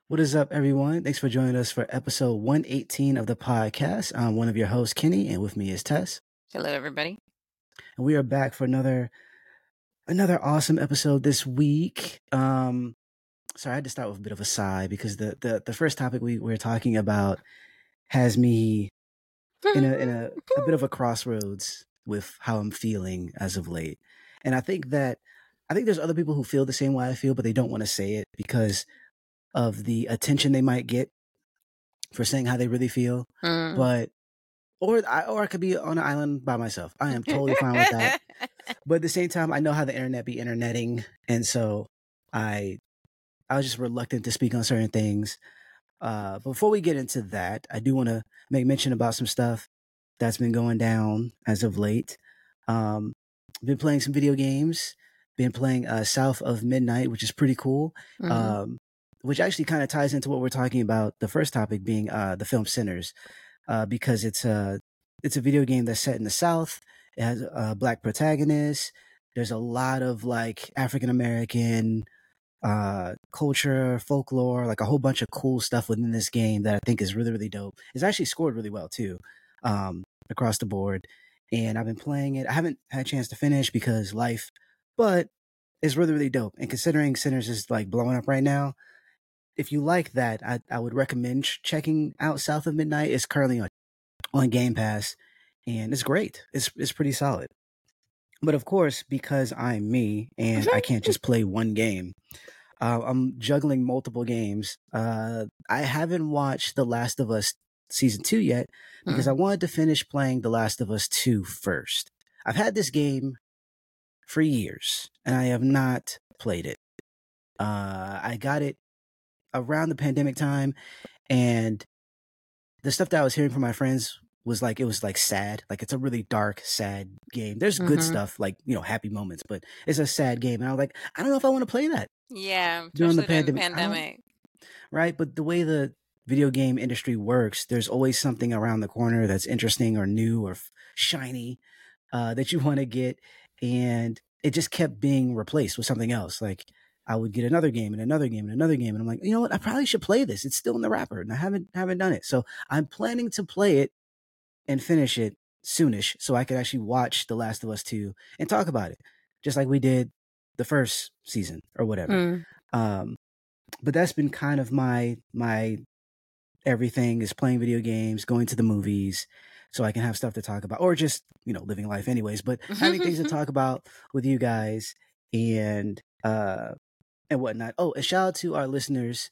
What is up, everyone? Thanks for joining us for episode 118 of the podcast. I'm one of your hosts, Kenny, and with me is Tess. Hello, everybody. And we are back for another awesome episode this week. Sorry, I had to start with a bit of a sigh because the first topic we were talking about has me in a bit of a crossroads with how I'm feeling as of late. And I think there's other people who feel the same way I feel, but they don't want to say it because of the attention they might get for saying how they really feel. But or I could be on an island by myself. I am totally fine with that. But at the same time, I know how the internet be interneting, and so I was just reluctant to speak on certain things. Before we get into that, I do want to make mention about some stuff that's been going down as of late. Been playing some video games. Been playing South of Midnight, which is pretty cool. Which actually kind of ties into what we're talking about. The first topic being the film Sinners, because it's a video game that's set in the South. It has a black protagonist. There's a lot of like African American culture, folklore, like a whole bunch of cool stuff within this game that I think is really, really dope. It's actually scored really well too, across the board. And I've been playing it. I haven't had a chance to finish because life, but it's really, really dope. And considering Sinners is like blowing up right now, if you like that, I would recommend checking out South of Midnight. It's currently on Game Pass, and it's great. It's pretty solid. But of course, because I'm me and I can't just play one game, I'm juggling multiple games. I haven't watched The Last of Us Season 2 yet because I wanted to finish playing The Last of Us 2 first. I've had this game for years, and I have not played it. I got it around the pandemic time, and the stuff that I was hearing from my friends was like, it was like sad. Like it's a really dark, sad game. There's good stuff, like, happy moments, but it's a sad game. And I was like, I don't know if I want to play that. Yeah, During the especially pandemic. Right? But the way the video game industry works, there's always something around the corner that's interesting or new or shiny that you want to get. And it just kept being replaced with something else. Like I would get another game and another game and another game. And I'm like, you know what? I probably should play this. It's still in the wrapper and I haven't done it. So I'm planning to play it and finish it soonish so I could actually watch The Last of Us 2 and talk about it, just like we did the first season or whatever. But that's been kind of my everything is playing video games, going to the movies, so I can have stuff to talk about, or just living life anyways. But having things to talk about with you guys and whatnot. Oh, a shout out to our listeners,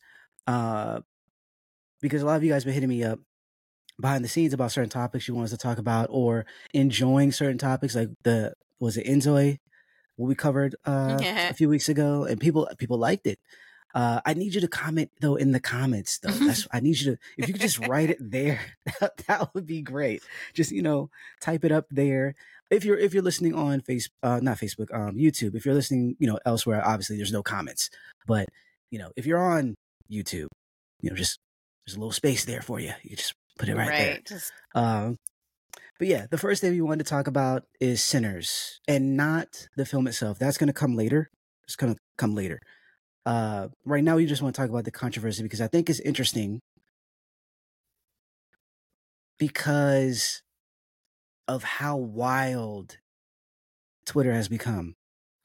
because a lot of you guys been hitting me up behind the scenes about certain topics you want us to talk about, or enjoying certain topics, like was it Enjoy, what we covered a few weeks ago, and people liked it. I need you to comment though in the comments though. I need you to, if you could just write it there, that would be great. Just type it up there. If you're listening on not Facebook, YouTube. If you're listening, elsewhere, obviously there's no comments. But if you're on YouTube, just there's a little space there for you. You can just put it right there. But yeah, the first thing we wanted to talk about is Sinners, and not the film itself. That's going to come later. It's going to come later. Right now, we just want to talk about the controversy because I think it's interesting because of how wild Twitter has become.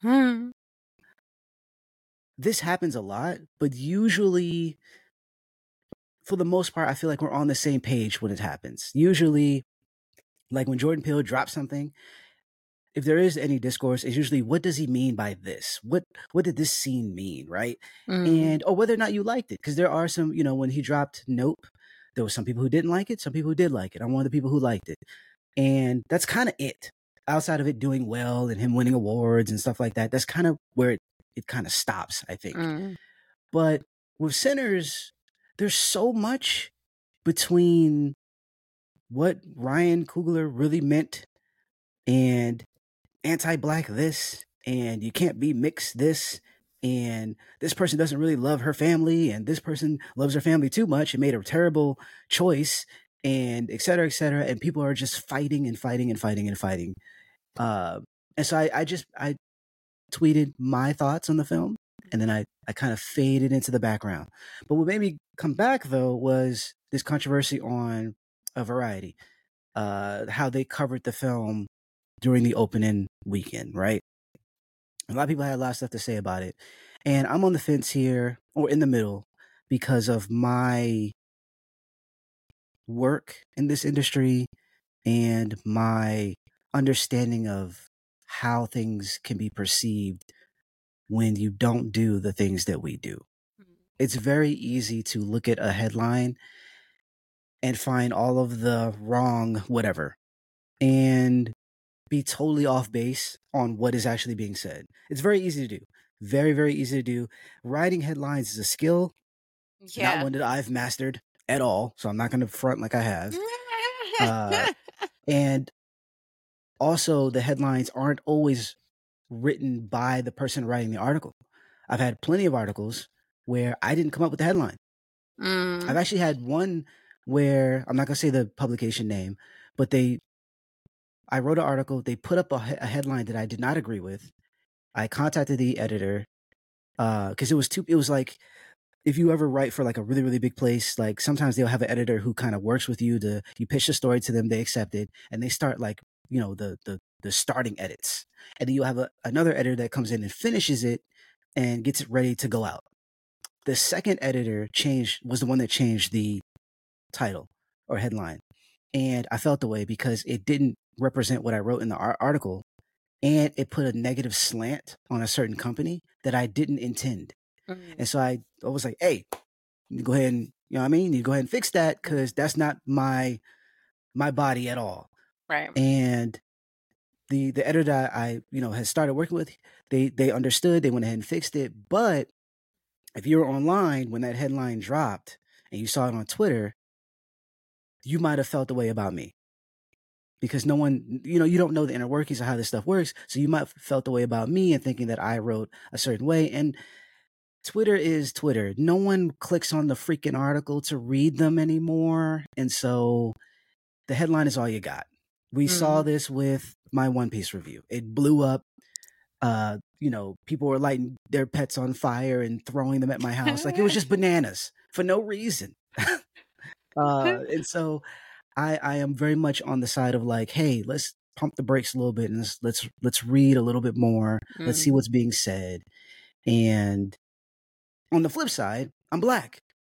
This happens a lot, but usually, for the most part, I feel like we're on the same page when it happens. Usually, like when Jordan Peele drops something, if there is any discourse, it's usually, what does he mean by this? What did this scene mean, right? And or whether or not you liked it, because there are some, when he dropped Nope, there was some people who didn't like it, some people who did like it. I'm one of the people who liked it, and that's kind of it. Outside of it doing well and him winning awards and stuff like that, that's kind of where it kind of stops, I think. But with Sinners, there's so much between what Ryan Coogler really meant and anti-black this, and you can't be mixed this, and this person doesn't really love her family, and this person loves her family too much and made a terrible choice, and et cetera, and people are just fighting and fighting and fighting and fighting. And so I tweeted my thoughts on the film, and then I kind of faded into the background. But what made me come back though was this controversy on a Variety, how they covered the film during the opening weekend, right? A lot of people had a lot of stuff to say about it. And I'm on the fence here, or in the middle, because of my work in this industry and my understanding of how things can be perceived when you don't do the things that we do. It's very easy to look at a headline and find all of the wrong whatever and be totally off base on what is actually being said. It's very easy to do. Very, very easy to do. Writing headlines is a skill, not Yeah. one that I've mastered at all. So I'm not going to front like I have. And also, the headlines aren't always written by the person writing the article. I've had plenty of articles where I didn't come up with the headline. I've actually had one where I'm not going to say the publication name, but I wrote an article. They put up a headline that I did not agree with. I contacted the editor because it was like, if you ever write for like a really, really big place, like sometimes they'll have an editor who kind of works with you you pitch the story to them, they accept it, and they start like, the starting edits. And then you'll have another editor that comes in and finishes it and gets it ready to go out. The second editor was the one that changed the title or headline. And I felt the way because it didn't represent what I wrote in the article, and it put a negative slant on a certain company that I didn't intend. And so I was like, hey, you go ahead and, you know what I mean? You go ahead and fix that because that's not my body at all. Right. And the editor that I had started working with, they understood, they went ahead and fixed it. But if you were online when that headline dropped and you saw it on Twitter, you might have felt the way about me. Because no one, you don't know the inner workings of how this stuff works. So you might have felt the way about me and thinking that I wrote a certain way. And Twitter is Twitter. No one clicks on the freaking article to read them anymore. And so the headline is all you got. We saw this with my One Piece review. It blew up. People were lighting their pets on fire and throwing them at my house. Like it was just bananas for no reason. And so I am very much on the side of like, hey, let's pump the brakes a little bit and let's read a little bit more. Let's see what's being said. And on the flip side, I'm Black.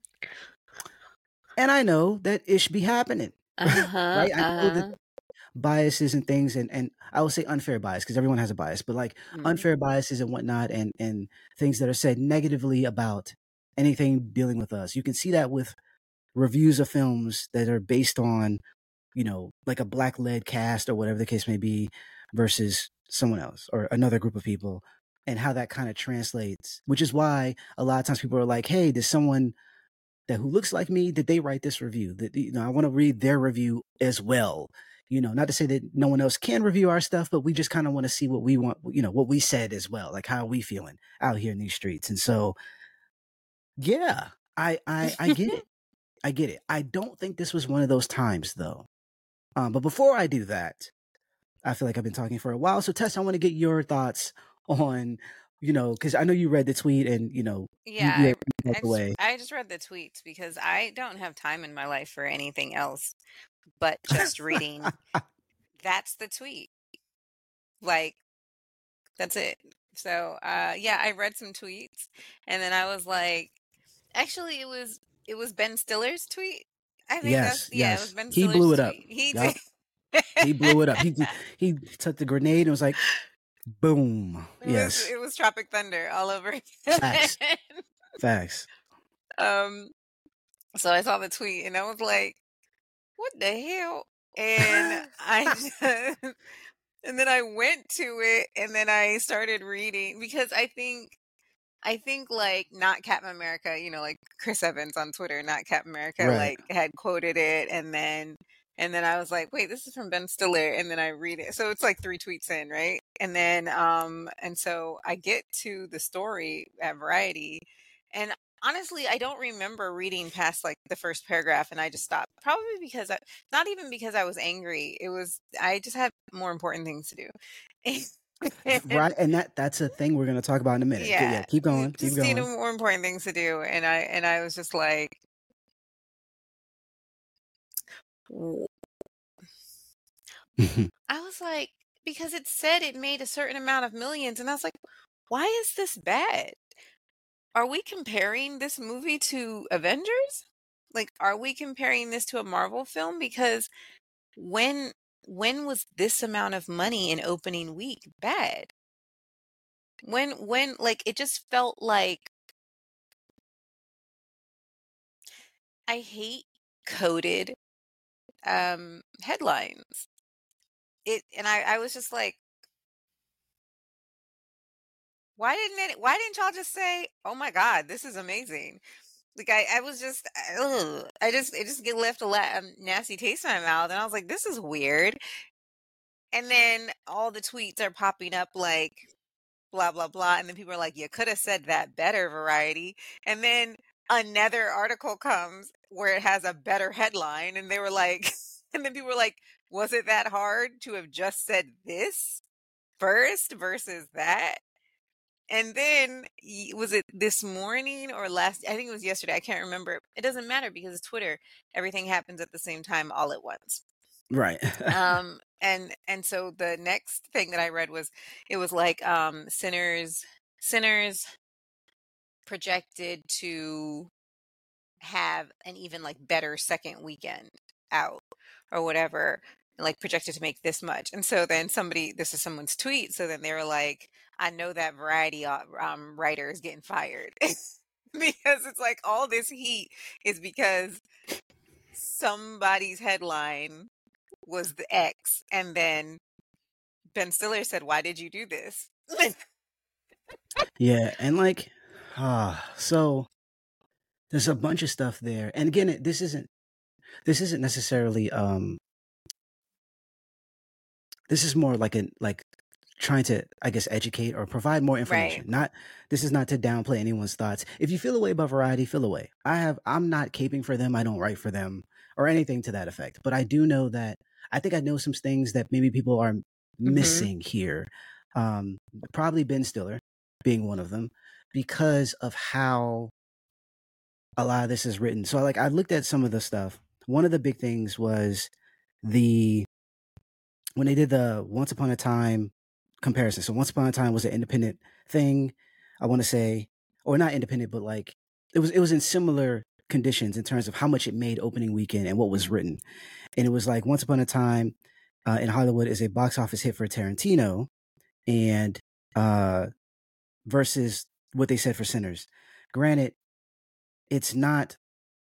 And I know that it should be happening. Right? I know that biases and things, and I will say unfair bias because everyone has a bias, but like unfair biases and whatnot, and things that are said negatively about anything dealing with us. You can see that with reviews of films that are based on, like a Black led cast or whatever the case may be versus someone else or another group of people, and how that kind of translates, which is why a lot of times people are like, hey, does someone who looks like me, did they write this review? That, I want to read their review as well. Not to say that no one else can review our stuff, but we just kind of want to see what we want, what we said as well. Like, how are we feeling out here in these streets? And so, yeah, I get it. I get it. I don't think this was one of those times though. But before I do that, I feel like I've been talking for a while. So Tess, I want to get your thoughts on, because I know you read the tweet and, Yeah, you the way. I just read the tweets because I don't have time in my life for anything else but just reading. That's the tweet. Like, that's it. So, yeah, I read some tweets and then I was like, actually, it was Ben Stiller's tweet. I think Yes, it was yes. Ben He Stiller's blew it up. tweet. He Yep. did. He blew it up. He took the grenade and was like, boom. Yes. It was Tropic Thunder all over again. Facts. Facts. So I saw the tweet and I was like, what the hell? And and then I went to it and then I started reading because I think like Not Captain America, like Chris Evans on Twitter, Not Captain America, Right. like had quoted it and then I was like, wait, this is from Ben Stiller, and then I read it. So it's like 3 tweets in, right? And then and so I get to the story at Variety, and honestly, I don't remember reading past like the first paragraph and I just stopped. Probably because not even because I was angry. I just had more important things to do. Right, and that's a thing we're gonna talk about in a minute. Yeah, Yeah, keep going, keep just, going. more important things to do, and I was just like, w I was like, because it said it made a certain amount of millions, and I was like, "Why is this bad? Are we comparing this movie to Avengers? Like, are we comparing this to a Marvel film? Because when when was this amount of money in opening week bad? When like, it just felt like I hate coded, headlines. I was just like, why didn't y'all just say, "Oh my god, this is amazing." Like, I was just, ugh, it just get left nasty taste in my mouth, and I was like, "This is weird." And then all the tweets are popping up like, "Blah, blah, blah," and then people are like, "You coulda said that better, Variety." And then another article comes where it has a better headline, and they were like and then people were like, "Was it that hard to have just said this first versus that?" And then was it this morning or last? I think it was yesterday. I can't remember. It doesn't matter because it's Twitter. Everything happens at the same time all at once. Right. And so the next thing that I read was it was like Sinners projected to have an even like better second weekend out or whatever, like projected to make this much. And so then this is someone's tweet, so then they were like, I know that Variety writer is getting fired. Because it's like all this heat is because somebody's headline was the X, and then Ben Stiller said, "Why did you do this?" Yeah, and like, so there's a bunch of stuff there, and again, this isn't necessarily this is more like trying to, I guess, educate or provide more Right. information. Not This is not to downplay anyone's thoughts. If you feel away about Variety, feel away. I'm not caping for them. I don't write for them or anything to that effect. But I do know that I think I know some things that maybe people are Mhm. missing here. Um, Probably Ben Stiller being one of them because of how a lot of this is written. So like I looked at some of the stuff. One of the big things was the when they did the Once Upon a Time comparison. So Once Upon a Time was an independent thing, I want to say, or not independent, but like it was in similar conditions in terms of how much it made opening weekend and what was written. And it was like Once Upon a Time in Hollywood is a box office hit for Tarantino, and uh, versus what they said for Sinners. Granted, it's not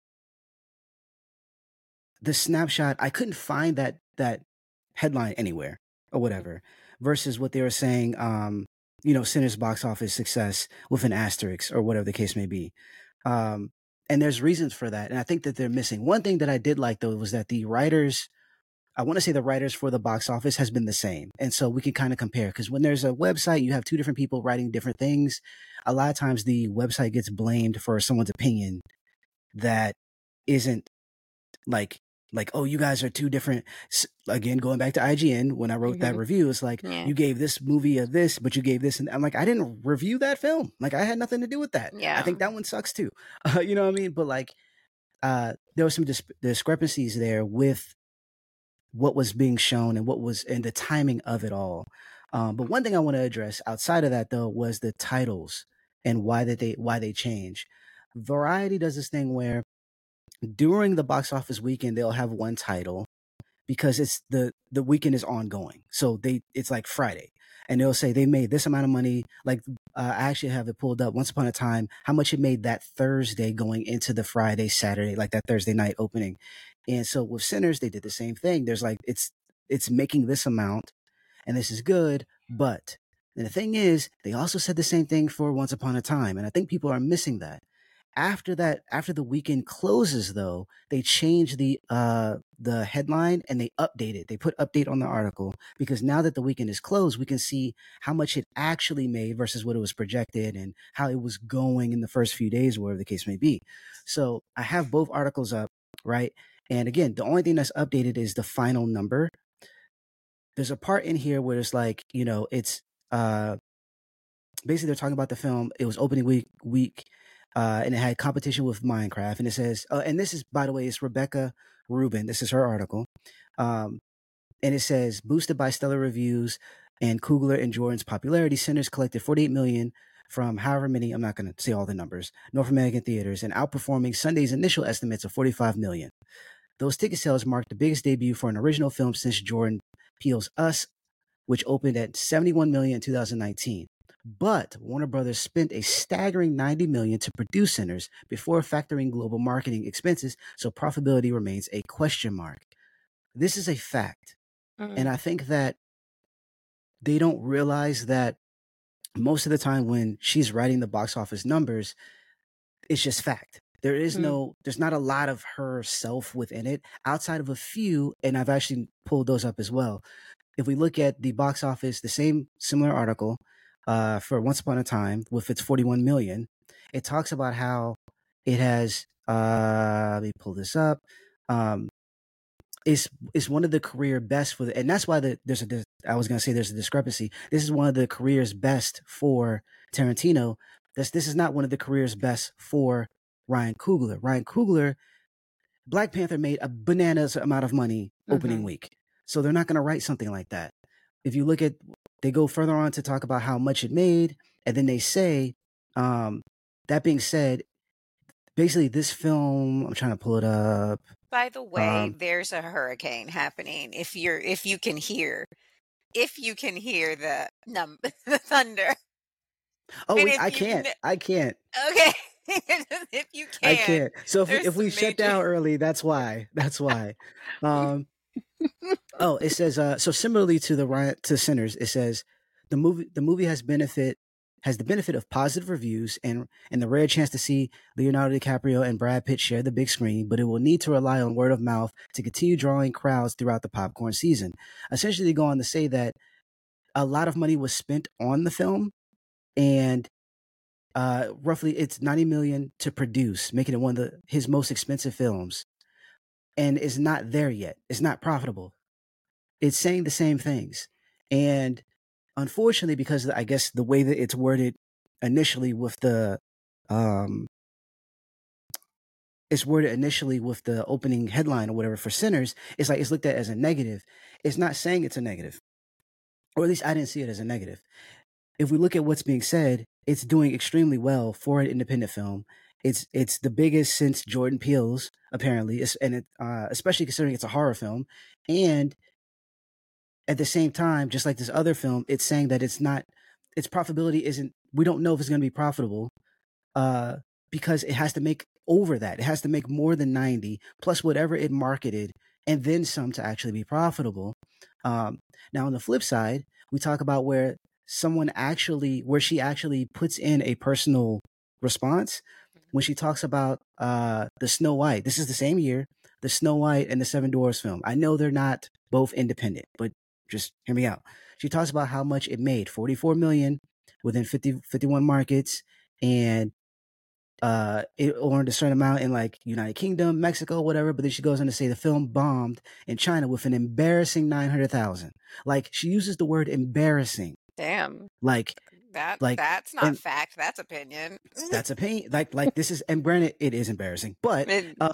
the snapshot. I couldn't find that headline anywhere or whatever versus what they were saying, Sinners box office success with an asterisk or whatever the case may be. And there's reasons for that, and I think that they're missing one thing that I did like though was that I want to say the writers for the box office has been the same, and so we can kind of compare, because when there's a website you have two different people writing different things. A lot of times the website gets blamed for someone's opinion that isn't like oh, you guys are two different. Again, going back to IGN, when I wrote that Mhm. review, it's like, Yeah. you gave this movie a this, but you gave this, and I'm like, I didn't review that film. Like, I had nothing to do with that. I Yeah. think that one sucks too. You know what I mean? But like, there were some discrepancies there with what was being shown and the timing of it all. But one thing I want to address outside of that though was the titles and why they change. Variety does this thing where during the box office weekend they'll have one title because it's the weekend is ongoing. So it's like Friday, and they'll say they made this amount of money. Like, I actually have it pulled up. Once upon a time, how much it made that Thursday going into the Friday, Saturday, like that Thursday night opening. And so with Sinners, they did the same thing. There's like it's making this amount, and this is good, but. And the thing is, they also said the same thing for Once Upon a Time, and I think people are missing that. After the weekend closes though, they change the headline and they update it. They put update on the article because now that the weekend is closed, we can see how much it actually made versus what it was projected and how it was going in the first few days, whatever the case may be. So I have both articles up, right? And again, the only thing that's updated is the final number. There's a part in here where it's like, it's basically they're talking about the film. It was opening week, and it had competition with Minecraft. And it says, and this is, by the way, it's Rebecca Rubin. This is her article. And it says, boosted by stellar reviews and Coogler and Jordan's popularity, Sinners collected 48 million from however many, I'm not going to say all the numbers, North American theaters, and outperforming Sunday's initial estimates of 45 million. Those ticket sales marked the biggest debut for an original film since Jordan Peele's Us, which opened at 71 million in 2019. But Warner Brothers spent a staggering 90 million to produce Sinners before factoring global marketing expenses, so profitability remains a question mark. This is a fact. And I think that they don't realize that most of the time when she's writing the box office numbers, it's just fact. There is there's not a lot of herself within it outside of a few. And I've actually pulled those up as well. If we look at the box office, the same similar article for Once Upon a Time with its 41 million, it talks about how it has, let me pull this up. Is one of the career best for the, and that's why I was going to say there's a discrepancy. This is one of the careers best for Tarantino. This is not one of the careers best for Ryan Coogler. Ryan Coogler, Black Panther made a bananas amount of money opening week. So they're not going to write something like that. If you look at, they go further on to talk about how much it made. And then they say, that being said, basically this film, I'm trying to pull it up. By the way, there's a hurricane happening. If you can hear the the thunder. Oh, wait, I can't. Okay. If you can. I can't. So if we shut down early, that's why. Oh, it says so similarly to Sinners, it says the movie has the benefit of positive reviews and the rare chance to see Leonardo DiCaprio and Brad Pitt share the big screen, but it will need to rely on word of mouth to continue drawing crowds throughout the popcorn season. Essentially, they go on to say that a lot of money was spent on the film, and roughly it's 90 million to produce, making it one of his most expensive films, and it's not there yet. It's not profitable. It's saying the same things, and unfortunately, because I guess the way that it's worded initially with the opening headline or whatever for Sinners, it's like it's looked at as a negative. It's not saying it's a negative, or at least I didn't see it as a negative. If we look at what's being said, it's doing extremely well for an independent film. It's the biggest since Jordan Peele's, apparently, and especially considering it's a horror film. And at the same time, just like this other film, it's saying that its profitability isn't, we don't know if it's going to be profitable because it has to make over that. It has to make more than 90 plus whatever it marketed and then some to actually be profitable. Now, on the flip side, we talk about where she actually puts in a personal response when she talks about the Snow White. This is the same year, the Snow White and the Seven Dwarfs film. I know they're not both independent, but just hear me out. She talks about how much it made, 44 million within 51 markets, and it earned a certain amount in like United Kingdom, Mexico, whatever. But then she goes on to say the film bombed in China with an embarrassing 900,000. Like, she uses the word embarrassing. Damn. Like that's not fact. That's opinion. That's opinion. Like this is, and granted, it is embarrassing, but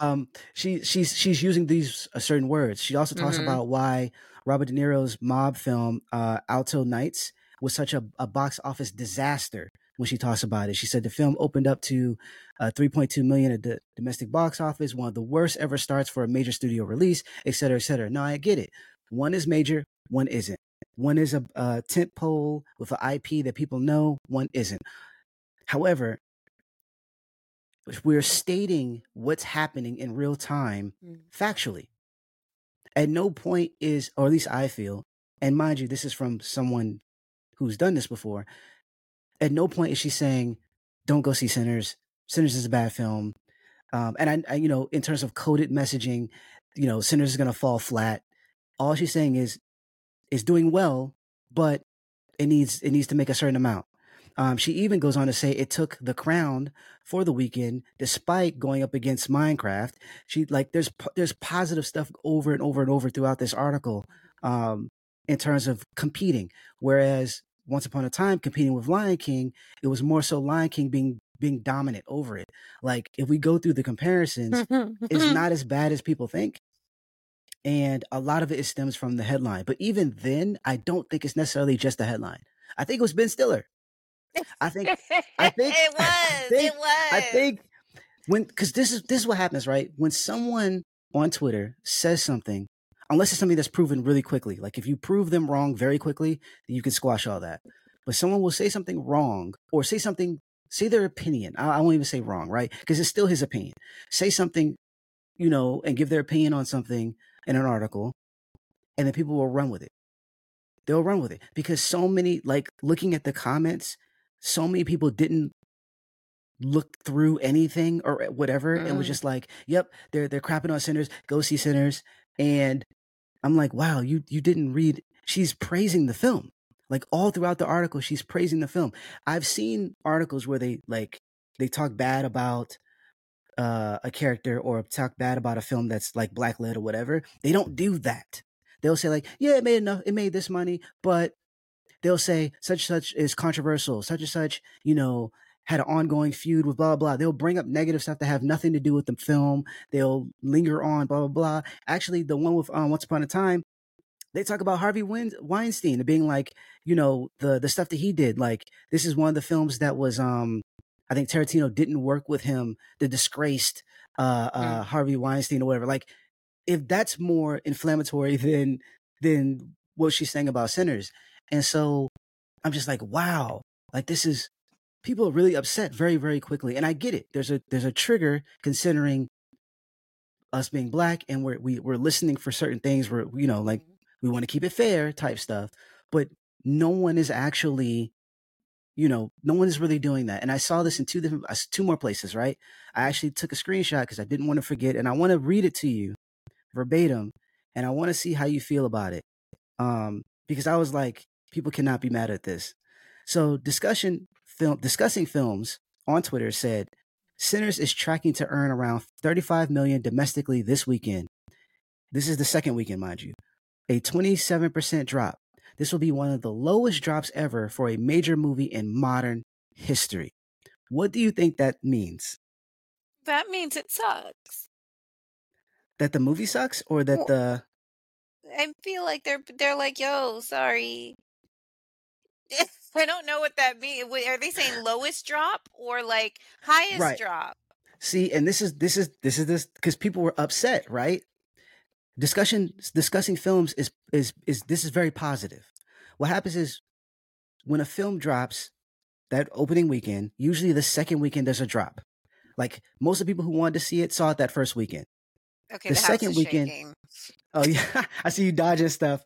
she's using these certain words. She also talks about why Robert De Niro's mob film Alto Nights was such a box office disaster. When she talks about it, she said the film opened up to 3.2 million at the domestic box office, one of the worst ever starts for a major studio release, et cetera, et cetera. No, I get it. One is major, one isn't. One is a tent pole with an IP that people know, one isn't. However, we're stating what's happening in real time factually. At no point is, or at least I feel, and mind you, this is from someone who's done this before, at no point is she saying, don't go see Sinners. Sinners is a bad film. And I, in terms of coded messaging, Sinners is going to fall flat. All she's saying is, it's doing well, but it needs to make a certain amount. She even goes on to say it took The Crown for the weekend, despite going up against Minecraft. She there's positive stuff over and over and over throughout this article, in terms of competing. Whereas Once Upon a Time competing with Lion King, it was more so Lion King being dominant over it. Like if we go through the comparisons, it's not as bad as people think. And a lot of it stems from the headline. But even then, I don't think it's necessarily just the headline. I think it was Ben Stiller. I think It I was. think It I was. think when because this is what happens, right? When someone on Twitter says something, unless it's something that's proven really quickly, like if you prove them wrong very quickly, then you can squash all that. But someone will say something wrong or say their opinion. I won't even say wrong, right? Because it's still his opinion. Say something, and give their opinion on something in an article, and then people will run with it. They'll run with it because so many, like looking at the comments, so many people didn't look through anything or whatever and was just like, "Yep, they're crapping on Sinners. Go see Sinners." And I'm like, "Wow, you didn't read." She's praising the film, like all throughout the article. She's praising the film. I've seen articles where they talk bad about a character or talk bad about a film that's like black led or whatever. They don't do that. They'll say like, "Yeah, it made enough. It made this money," but they'll say such and such is controversial, such and such, had an ongoing feud with blah, blah. They'll bring up negative stuff that have nothing to do with the film. They'll linger on, blah, blah, blah. Actually, the one with Once Upon a Time, they talk about Harvey Weinstein and being like, the stuff that he did. Like, this is one of the films that was, I think Tarantino didn't work with him, the disgraced Harvey Weinstein or whatever. Like, if that's more inflammatory than what she's saying about Sinners. And so I'm just like, wow, like this is people are really upset very, very quickly. And I get it. There's a trigger considering us being black and we're listening for certain things where, like we want to keep it fair type stuff. But no one is actually, no one is really doing that. And I saw this in two more places, right? I actually took a screenshot because I didn't want to forget, and I want to read it to you verbatim, and I want to see how you feel about it. Because I was like, people cannot be mad at this. So discussing films on Twitter said, Sinners is tracking to earn around 35 million domestically this weekend. This is the second weekend, mind you. A 27% drop. This will be one of the lowest drops ever for a major movie in modern history. What do you think that means? That means it sucks. That the movie sucks, or that the I feel like they're like, yo, sorry. I don't know what that means. Are they saying lowest drop or like highest right? drop? See, and this is because people were upset, right? Discussing films is this is very positive. What happens is when a film drops that opening weekend, usually the second weekend there's a drop. Like most of the people who wanted to see it saw it that first weekend. Okay, The the house second is weekend, shaking. oh yeah, I see you dodging stuff.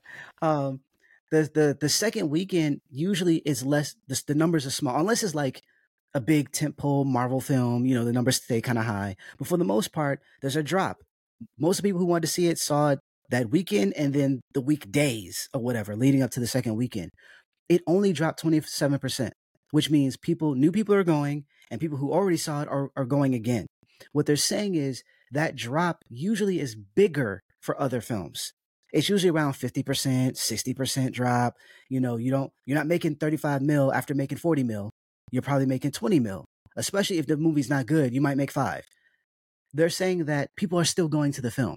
The second weekend usually is less. The numbers are small unless it's like a big tentpole Marvel film. The numbers stay kind of high. But for the most part, there's a drop. Most of the people who wanted to see it saw it that weekend and then the weekdays or whatever leading up to the second weekend. It only dropped 27%, which means new people are going and people who already saw it are going again. What they're saying is that drop usually is bigger for other films. It's usually around 50%, 60% drop. You're not making 35 mil after making 40 mil. You're probably making 20 mil, especially if the movie's not good. You might make 5. They're saying that people are still going to the film.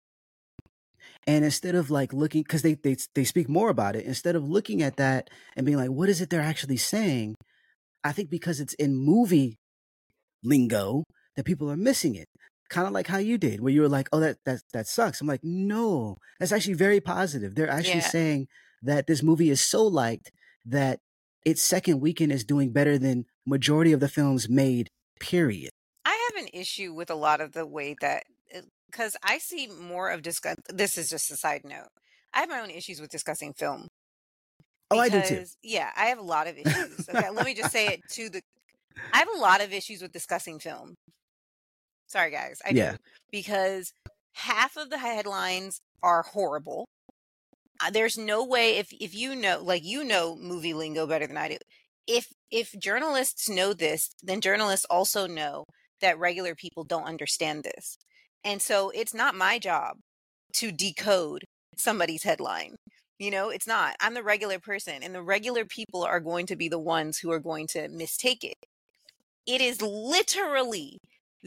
And instead of like looking, because they speak more about it, instead of looking at that and being like, what is it they're actually saying? I think because it's in movie lingo that people are missing it. Kind of like how you did, where you were like, oh, that sucks. I'm like, no, that's actually very positive. They're actually saying that this movie is so liked that its second weekend is doing better than majority of the films made, period. I have an issue with a lot of the way that, because I see more of this is just a side note. I have my own issues with discussing film Oh, I do too. because, yeah, I have a lot of issues. Okay, let me just say it I have a lot of issues with discussing film. Sorry, guys, I Yeah. do. Because half of the headlines are horrible. There's no way if you know, like movie lingo better than I do. If journalists know this, then journalists also know that regular people don't understand this. And so it's not my job to decode somebody's headline. It's not. I'm the regular person, and the regular people are going to be the ones who are going to mistake it. It is literally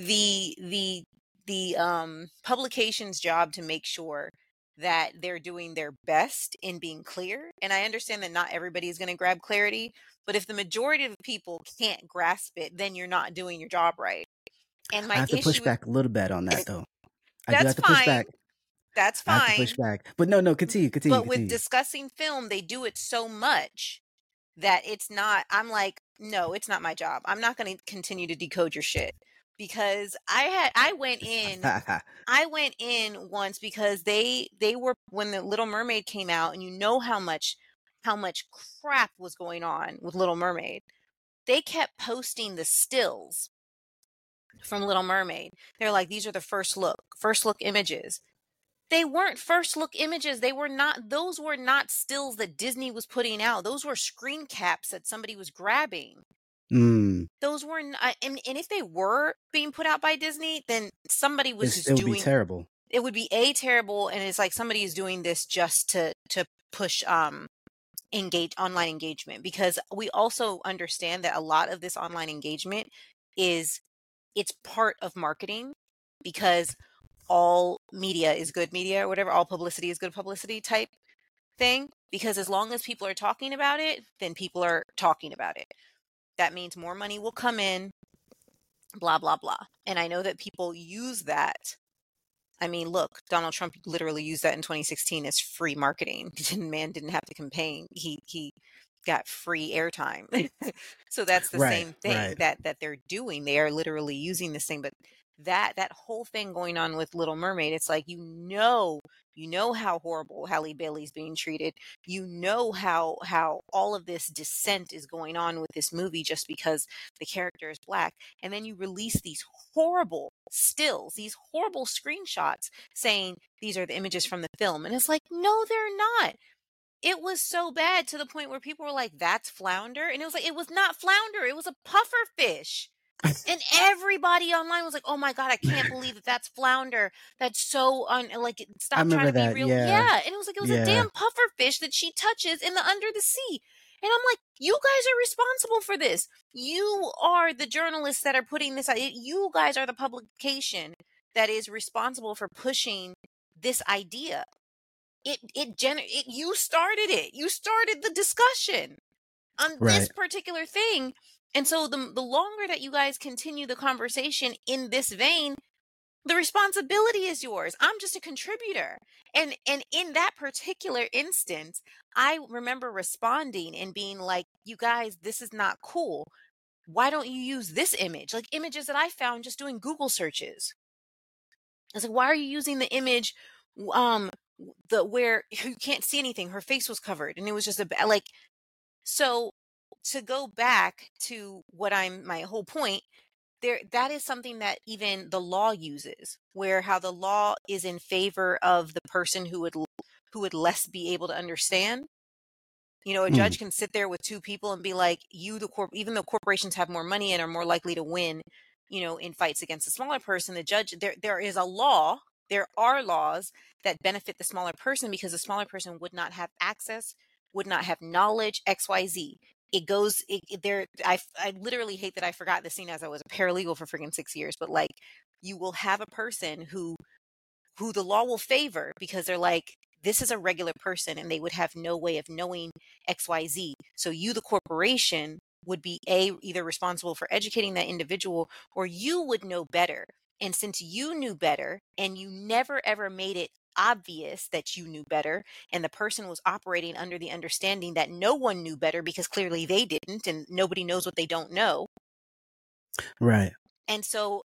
the publication's job to make sure that they're doing their best in being clear. And I understand that not everybody is going to grab clarity, but if the majority of people can't grasp it, then you're not doing your job right. And I my have to push issue back a little bit on that, though. I do that's have to push fine. back. That's I have to push fine. back. But no, continue, But with continue. discussing film, they do it so much that it's not, I'm like, no, it's not my job. I'm not going to continue to decode your shit because I went in once because they were, when the Little Mermaid came out, and you know how much crap was going on with Little Mermaid. They kept posting the stills from Little Mermaid. They're like, these are the first look images. They weren't first look images. Those were not stills that Disney was putting out. Those were screen caps that somebody was grabbing. Mm, Those were not, and if they were being put out by Disney, then somebody was it just would be doing terrible. it would be terrible, and it's like somebody is doing this just to push online engagement, because we also understand that a lot of this online engagement it's part of marketing, because all media is good media, or whatever, all publicity is good publicity type thing, because as long as people are talking about it, then people are talking about it. That means more money will come in, blah blah blah. And I know that people use that. I mean, look, Donald Trump literally used that in 2016 as free marketing. Man didn't have to campaign. He got free airtime. So that's the Right, same thing right. that they're doing. They are literally using this thing. But that whole thing going on with Little Mermaid, it's like, you know how horrible Halle Bailey's being treated. You know how all of this dissent is going on with this movie just because the character is black. And then you release these horrible stills, these horrible screenshots saying these are the images from the film. And it's like, no, they're not. It was so bad to the point where people were like, that's flounder. And it was like, it was not flounder. It was a puffer fish. And everybody online was like, oh my God, I can't believe that's flounder. That's so, I stop trying remember to be that. real. Yeah, Yeah. And it was like, it was a yeah. damn puffer fish that she touches in the under the sea. And I'm like, you guys are responsible for this. You are the journalists that are putting this out. You guys are the publication that is responsible for pushing this idea. You started it. You started the discussion on this Right. particular thing. And so the longer that you guys continue the conversation in this vein, the responsibility is yours. I'm just a contributor. And in that particular instance, I remember responding and being like, you guys, this is not cool. Why don't you use this image? Like images that I found just doing Google searches. I was like, why are you using the image um where you can't see anything? Her face was covered and it was just like, so to go back to my whole point, that is something that even the law uses, where how the law is in favor of the person who would less be able to understand. A Mm, judge can sit there with two people and be like, even though corporations have more money and are more likely to win, in fights against a smaller person, the judge, there is a law, there are laws that benefit the smaller person, because the smaller person would not have access, would not have knowledge, XYZ. It goes there. I literally hate that I forgot this scene, as I was a paralegal for freaking 6 years, but like, you will have a person who the law will favor because they're like, this is a regular person and they would have no way of knowing XYZ. So you, the corporation, would be either responsible for educating that individual, or you would know better. And since you knew better and you never ever made it obvious that you knew better, and the person was operating under the understanding that no one knew better because clearly they didn't, and nobody knows what they don't know. right. And so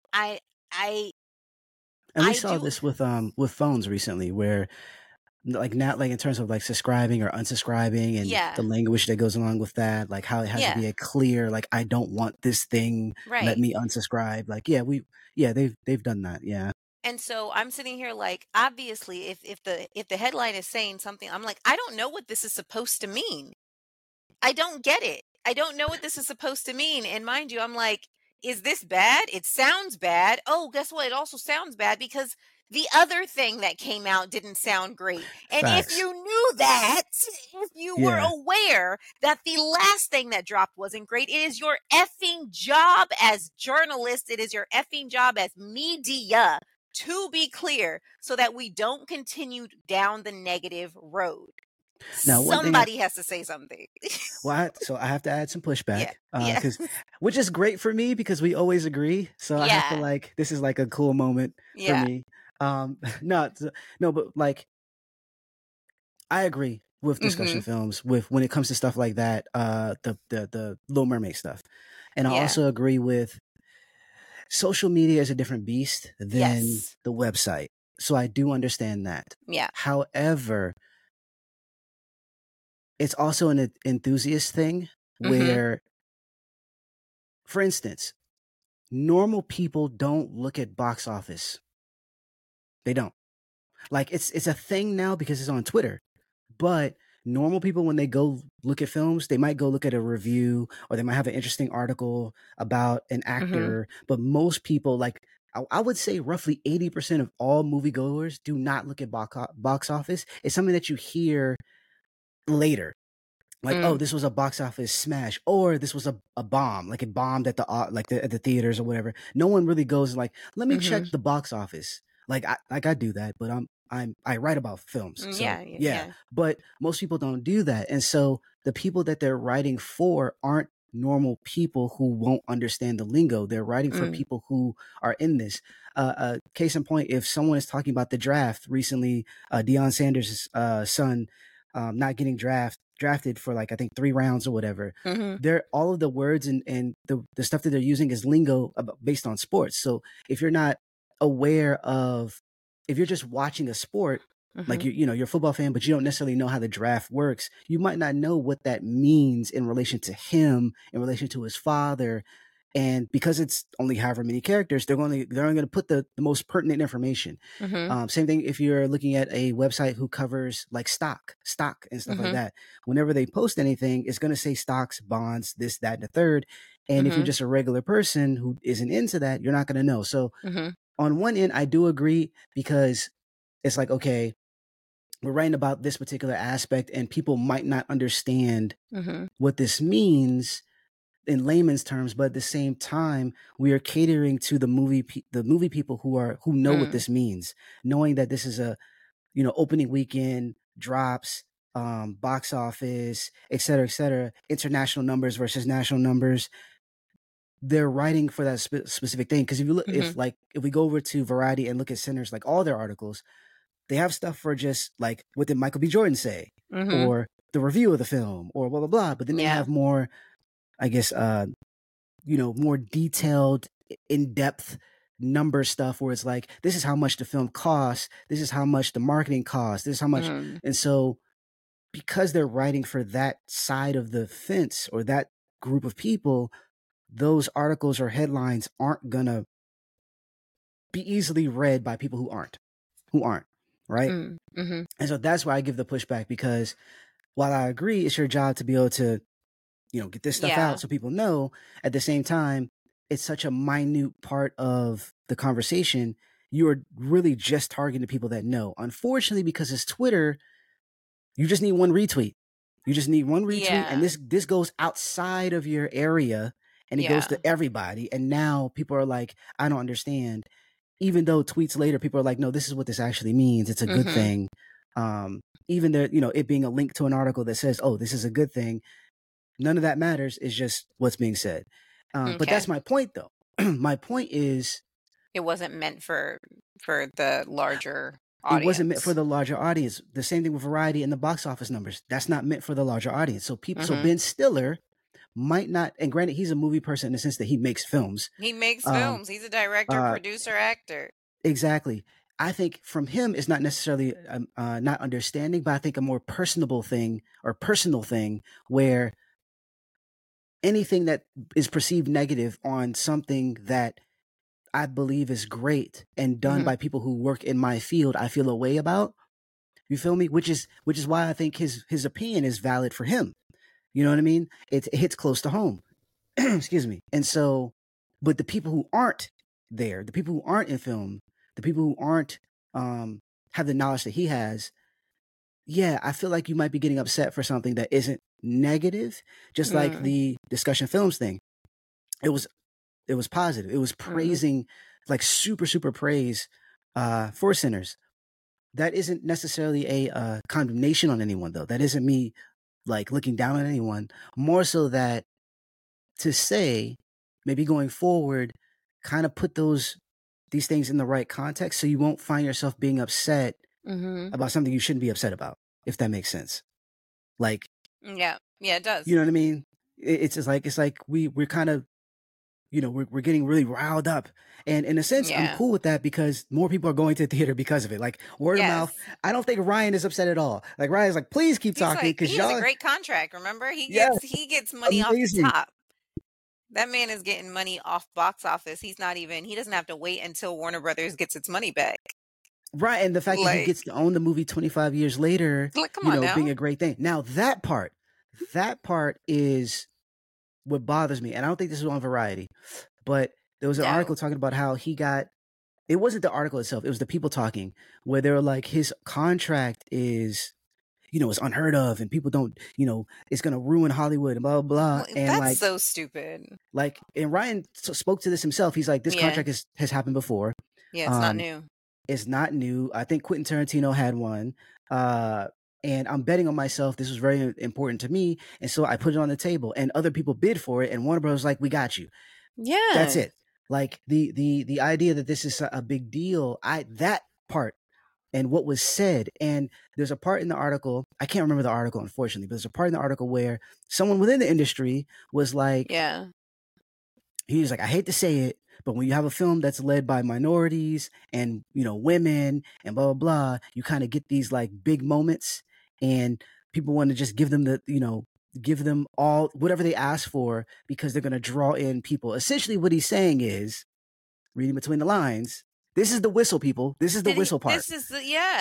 I And we I saw do. this with phones recently, where like now, like in terms of like subscribing or unsubscribing and the Yeah. language that goes along with that, like how it has to Yeah. be a clear, like I don't want this thing, let Right. me unsubscribe. Like yeah, they've done that. Yeah. And so I'm sitting here like, obviously, if the headline is saying something, I'm like, I don't know what this is supposed to mean. I don't get it. I don't know what this is supposed to mean. And mind you, I'm like, is this bad? It sounds bad. Oh, guess what? It also sounds bad because the other thing that came out didn't sound great. And if Facts. you knew that, if you were Yeah. aware that the last thing that dropped wasn't great, it is your effing job as journalists, it is your effing job as media to be clear so that we don't continue down the negative road. Now, one thing Somebody has to say something. so I have to add some pushback, Yeah. because which is great for me because we always agree. So I have to Yeah. like this is like a cool moment for Yeah. me. No, no, but like I agree with discussion Mhm. films with when it comes to stuff like that, the Little Mermaid stuff, and I Yeah. also agree with social media is a different beast than Yes. the website. So I do understand that. Yeah. However, it's also an enthusiast thing Mhm. where, for instance, normal people don't look at box office. They don't. Like it's a thing now because it's on Twitter. But normal people when they go look at films, they might go look at a review or they might have an interesting article about an Mhm. actor. But most people, like I would say roughly 80% of all moviegoers do not look at box office. It's something that you hear later. Like, oh, Mm. this was a box office smash, or this was a bomb, like it bombed at at the theaters or whatever. No one really goes like, let me check Mhm. the box office. Like I do that, but I write about films, so Yeah. yeah. Yeah. But most people don't do that, and so the people that they're writing for aren't normal people who won't understand the lingo. They're writing for Mm. people who are in this. Case in point, if someone is talking about the draft recently, Deion Sanders' son not getting drafted for like I think 3 rounds or whatever. Mhm. They're all of the words and the stuff that they're using is lingo based on sports. So if you're not aware of, if you're just watching a sport, like Mhm. you're a football fan, but you don't necessarily know how the draft works, you might not know what that means in relation to him, in relation to his father. And because it's only however many characters, they're only going to put the most pertinent information. Mhm. Same thing if you're looking at a website who covers like stock and stuff like Mhm. that. Whenever they post anything, it's going to say stocks, bonds, this, that, and the third. And if you're Mhm. just a regular person who isn't into that, you're not going to know. So Mhm. on one end, I do agree because it's like, okay, we're writing about this particular aspect and people might not understand Mhm. what this means in layman's terms, but at the same time, we are catering to the movie people who know what Mm. this means, knowing that this is a opening weekend drops, box office, et cetera, international numbers versus national numbers. They're writing for that specific thing. Because if you look, Mhm. if we go over to Variety and look at Centers, like all their articles, they have stuff for just like what did Michael B. Jordan say, Mhm. or the review of the film, or blah blah blah. But then they Yeah. have more, I guess, more detailed, in depth number stuff where it's like, this is how much the film costs, this is how much the marketing costs, this is how much. Mm. And so, because they're writing for that side of the fence or that group of people, those articles or headlines aren't gonna be easily read by people who aren't, right? Mm. Mhm. And so that's why I give the pushback, because while I agree it's your job to be able to get this stuff out Yeah. so people know, at the same time, it's such a minute part of the conversation. You are really just targeting the people that know. Unfortunately, because it's Twitter, you just need one retweet. You just need one retweet, and Yeah. this goes outside of your area and it goes Yeah. to everybody. And now people are like, I don't understand. Even though tweets later, people are like, no, this is what this actually means. It's a good Mhm. thing. Even there, it being a link to an article that says, oh, this is a good thing. None of that matters. It's just what's being said. But Okay. that's my point, though. My point is, It wasn't meant for the larger it wasn't meant for audience. the larger audience. The same thing with Variety and the box office numbers. That's not meant for the larger audience. So Mhm. Ben Stiller might not, and granted, he's a movie person in the sense that he makes films. He makes Um, films. He's a director, uh, producer, actor. exactly. I think from him, it's not necessarily not understanding, but I think a more personable thing or personal thing where anything that is perceived negative on something that I believe is great and done Mhm. by people who work in my field, I feel a way about. You feel me? Which is why I think his opinion is valid for him. You know what I mean? It hits close to home. Excuse me. And so But the people who aren't there, the people who aren't in film, the people who aren't have the knowledge that he has, yeah, I feel like you might be getting upset for something that isn't negative, just like the discussion films thing. It was positive. It was praising, like super, super praise for Sinners. That isn't necessarily a condemnation on anyone, though. That isn't me like looking down on anyone. More so that to say, maybe going forward, kind of put these things in the right context so you won't find yourself being upset about something you shouldn't be upset about, if that makes sense. Like, yeah, it does. You know what I mean? It's just like, we're kind of, we're getting really riled up. And in a sense, I'm cool with that because more people are going to the theater because of it. Like word of mouth. I don't think Ryan is upset at all. Like Ryan's like, please keep talking because he has a great contract. Remember, he gets money off the top. That man is getting money off box office. He doesn't have to wait until Warner Brothers gets its money back. Right. And the fact that he gets to own the movie 25 years later, being a great thing. Now that part is what bothers me. And I don't think this is on Variety, but there was an article talking about how it wasn't the article itself. It was the people talking where they were like, his contract is, it's unheard of and people don't, it's going to ruin Hollywood and blah, blah, blah. And that's so stupid. Like, and Ryan spoke to this himself. He's like, this contract has happened before. Yeah, it's not new. It's not new. I think Quentin Tarantino had one. And I'm betting on myself. This was very important to me. And so I put it on the table and other people bid for it. And Warner Bros. Was like, we got you. Yeah. That's it. Like the idea that this is a big deal, that part and what was said. And there's a part in the article, I can't remember the article, unfortunately, but there's a part in the article where someone within the industry was like, he was like, I hate to say it, but when you have a film that's led by minorities and, women and blah, blah, blah, you kind of get these like big moments and people want to just give them give them all whatever they ask for because they're going to draw in people. Essentially what he's saying is, reading between the lines, this is the whistle, people. This is the whistle part. This is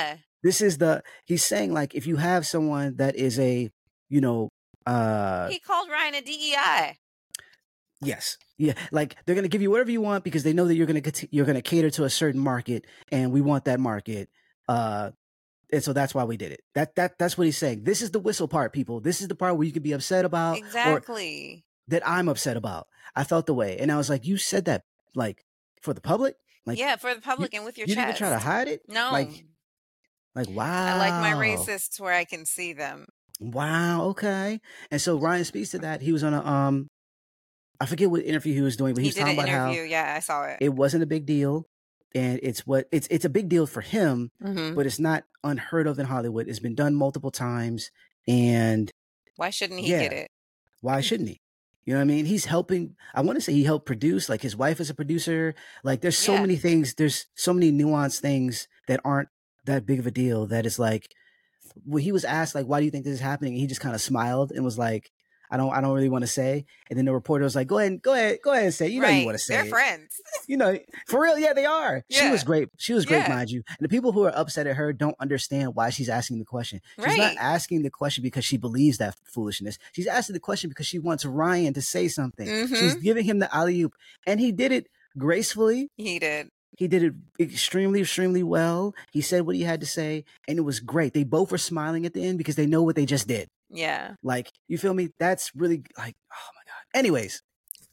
he's saying like, if you have someone that is he called Ryan a DEI. Yes. Yeah. Like they're going to give you whatever you want because they know that you're going to cater to a certain market and we want that market. And so that's why we did it. That's what he's saying. This is the whistle part, people. This is the part where you could be upset about. Exactly. Or that I'm upset about. I felt the way. And I was like, you said that like for the public? Like, yeah, for the public and with your chest. You didn't try to hide it? No. Like, wow. I like my racists where I can see them. Wow. Okay. And so Ryan speaks to that. He was on a, I forget what interview he was doing, but he was talking about how I saw it. It wasn't a big deal. And it's a big deal for him, but it's not unheard of in Hollywood. It's been done multiple times. And why shouldn't he get it? Why shouldn't he? You know what I mean? He's helping. I want to say he helped produce, like his wife is a producer. Like there's so many things. There's so many nuanced things that aren't that big of a deal. That is like, when he was asked, like, why do you think this is happening? And he just kind of smiled and was like, I don't really want to say. And then the reporter was like, go ahead and say, you want to say. They're friends. For real. Yeah, they are. Yeah. She was great. She was great, mind you. And the people who are upset at her don't understand why she's asking the question. She's not asking the question because she believes that foolishness. She's asking the question because she wants Ryan to say something. She's giving him the alley-oop. And he did it gracefully. He did. He did it extremely, extremely well. He said what he had to say, and it was great. They both were smiling at the end because they know what they just did. Yeah. Like, you feel me? That's really like, oh my God. Anyways.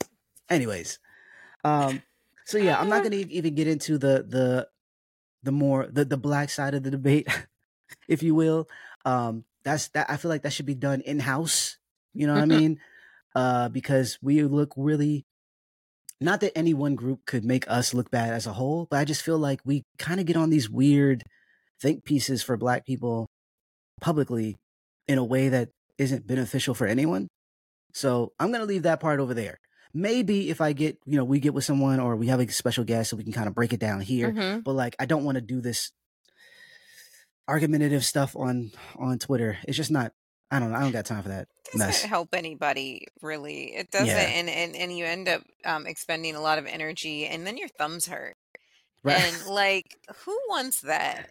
So yeah, I'm not going to even get into the black side of the debate, if you will. That's that. I feel like that should be done in-house. You know what I mean? Because we look really, not that any one group could make us look bad as a whole, but I just feel like we kind of get on these weird think pieces for Black people publicly in a way that isn't beneficial for anyone. So I'm going to leave that part over there. Maybe if I get, we get with someone or we have a special guest so we can kind of break it down here. But like, I don't want to do this argumentative stuff on Twitter. It's just not, I don't got time for that. It doesn't help anybody, really. It doesn't. Yeah. And you end up expending a lot of energy and then your thumbs hurt. Right. And like, who wants that?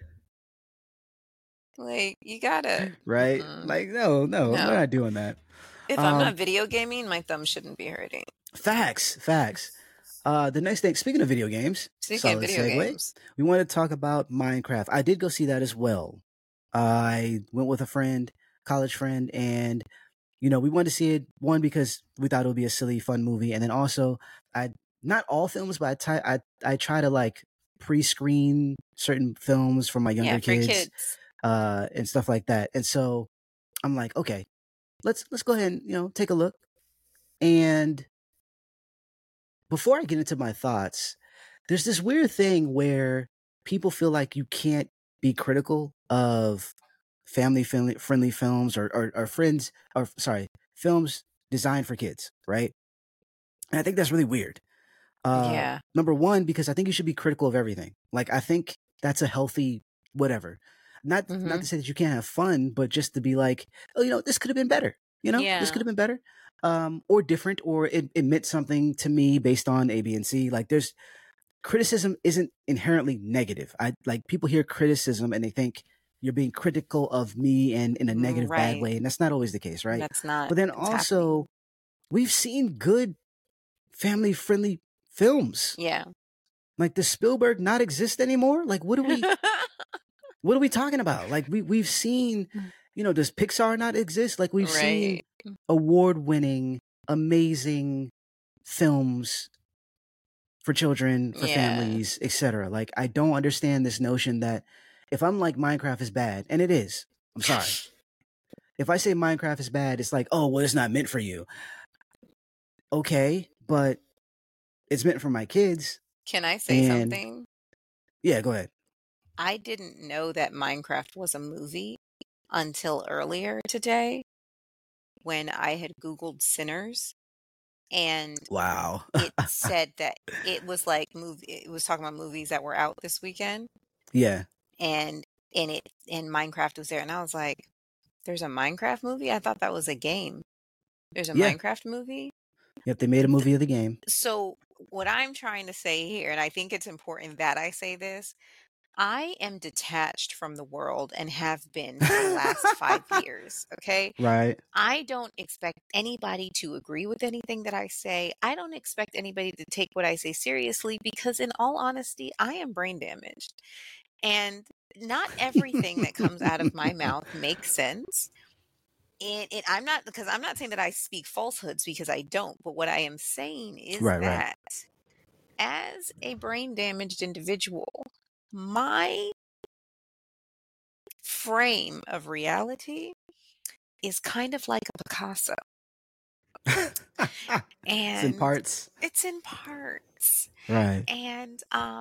Like, you gotta. Right. Like, no, we're not doing that. If I'm not video gaming, my thumb shouldn't be hurting. Facts. The next thing, speaking of video games, Speaking of solid video segue. games. We want to talk about Minecraft. I did go see that as well. I went with a friend, college friend, and we wanted to see it, one, because we thought it would be a silly, fun movie, and then also, I not all films, but I try to like pre-screen certain films for my Yeah, younger for kids, kids. and stuff like that. And so I'm like, okay, let's go ahead and take a look. And before I get into my thoughts, there's this weird thing where people feel like you can't be critical of family friendly films, or friends, or sorry, films designed for kids, right? And I think that's really weird. Yeah. Number one, because I think you should be critical of everything. Like, I think that's a healthy whatever. Not Mm-hmm. to say that you can't have fun, but just to be like, oh, this could have been better. This could Yeah. have been better, or different, or it meant something to me based on A, B, and C. Like, there's criticism isn't inherently negative. I like, people hear criticism and they think you're being critical of me and in a negative, bad Right. way, and that's not always the case, right? That's not But then what's happening. also, we've seen good family friendly films. Yeah. Like, does Spielberg not exist anymore? Like, what are we talking about? Like, we've seen, does Pixar not exist? Like, we've seen Right. award-winning, amazing films for children, for Yeah. families, etc. Like, I don't understand this notion that if I'm like Minecraft is bad, and it is, I'm sorry. If I say Minecraft is bad, it's like, oh, well, it's not meant for you. Okay, but it's meant for my kids. Can I say And something? yeah, go ahead. I didn't know that Minecraft was a movie until earlier today when I had Googled Sinners, and Wow. it said that it was like it was talking about movies that were out this weekend, Yeah. and and Minecraft was there, and I was like, there's a Minecraft movie? I thought that was a game. There's a Yeah. Minecraft movie? Yep, they made a movie of the game. So what I'm trying to say here, and I think it's important that I say this, I am detached from the world and have been for the last 5 years. Okay. Right. I don't expect anybody to agree with anything that I say. I don't expect anybody to take what I say seriously because, in all honesty, I am brain damaged. And not everything that comes out of my mouth makes sense. And I'm not, because I'm not saying that I speak falsehoods, because I don't. But what I am saying is Right. that as a brain damaged individual, my frame of reality is kind of like a Picasso. It's in And parts. it's in parts. Right. And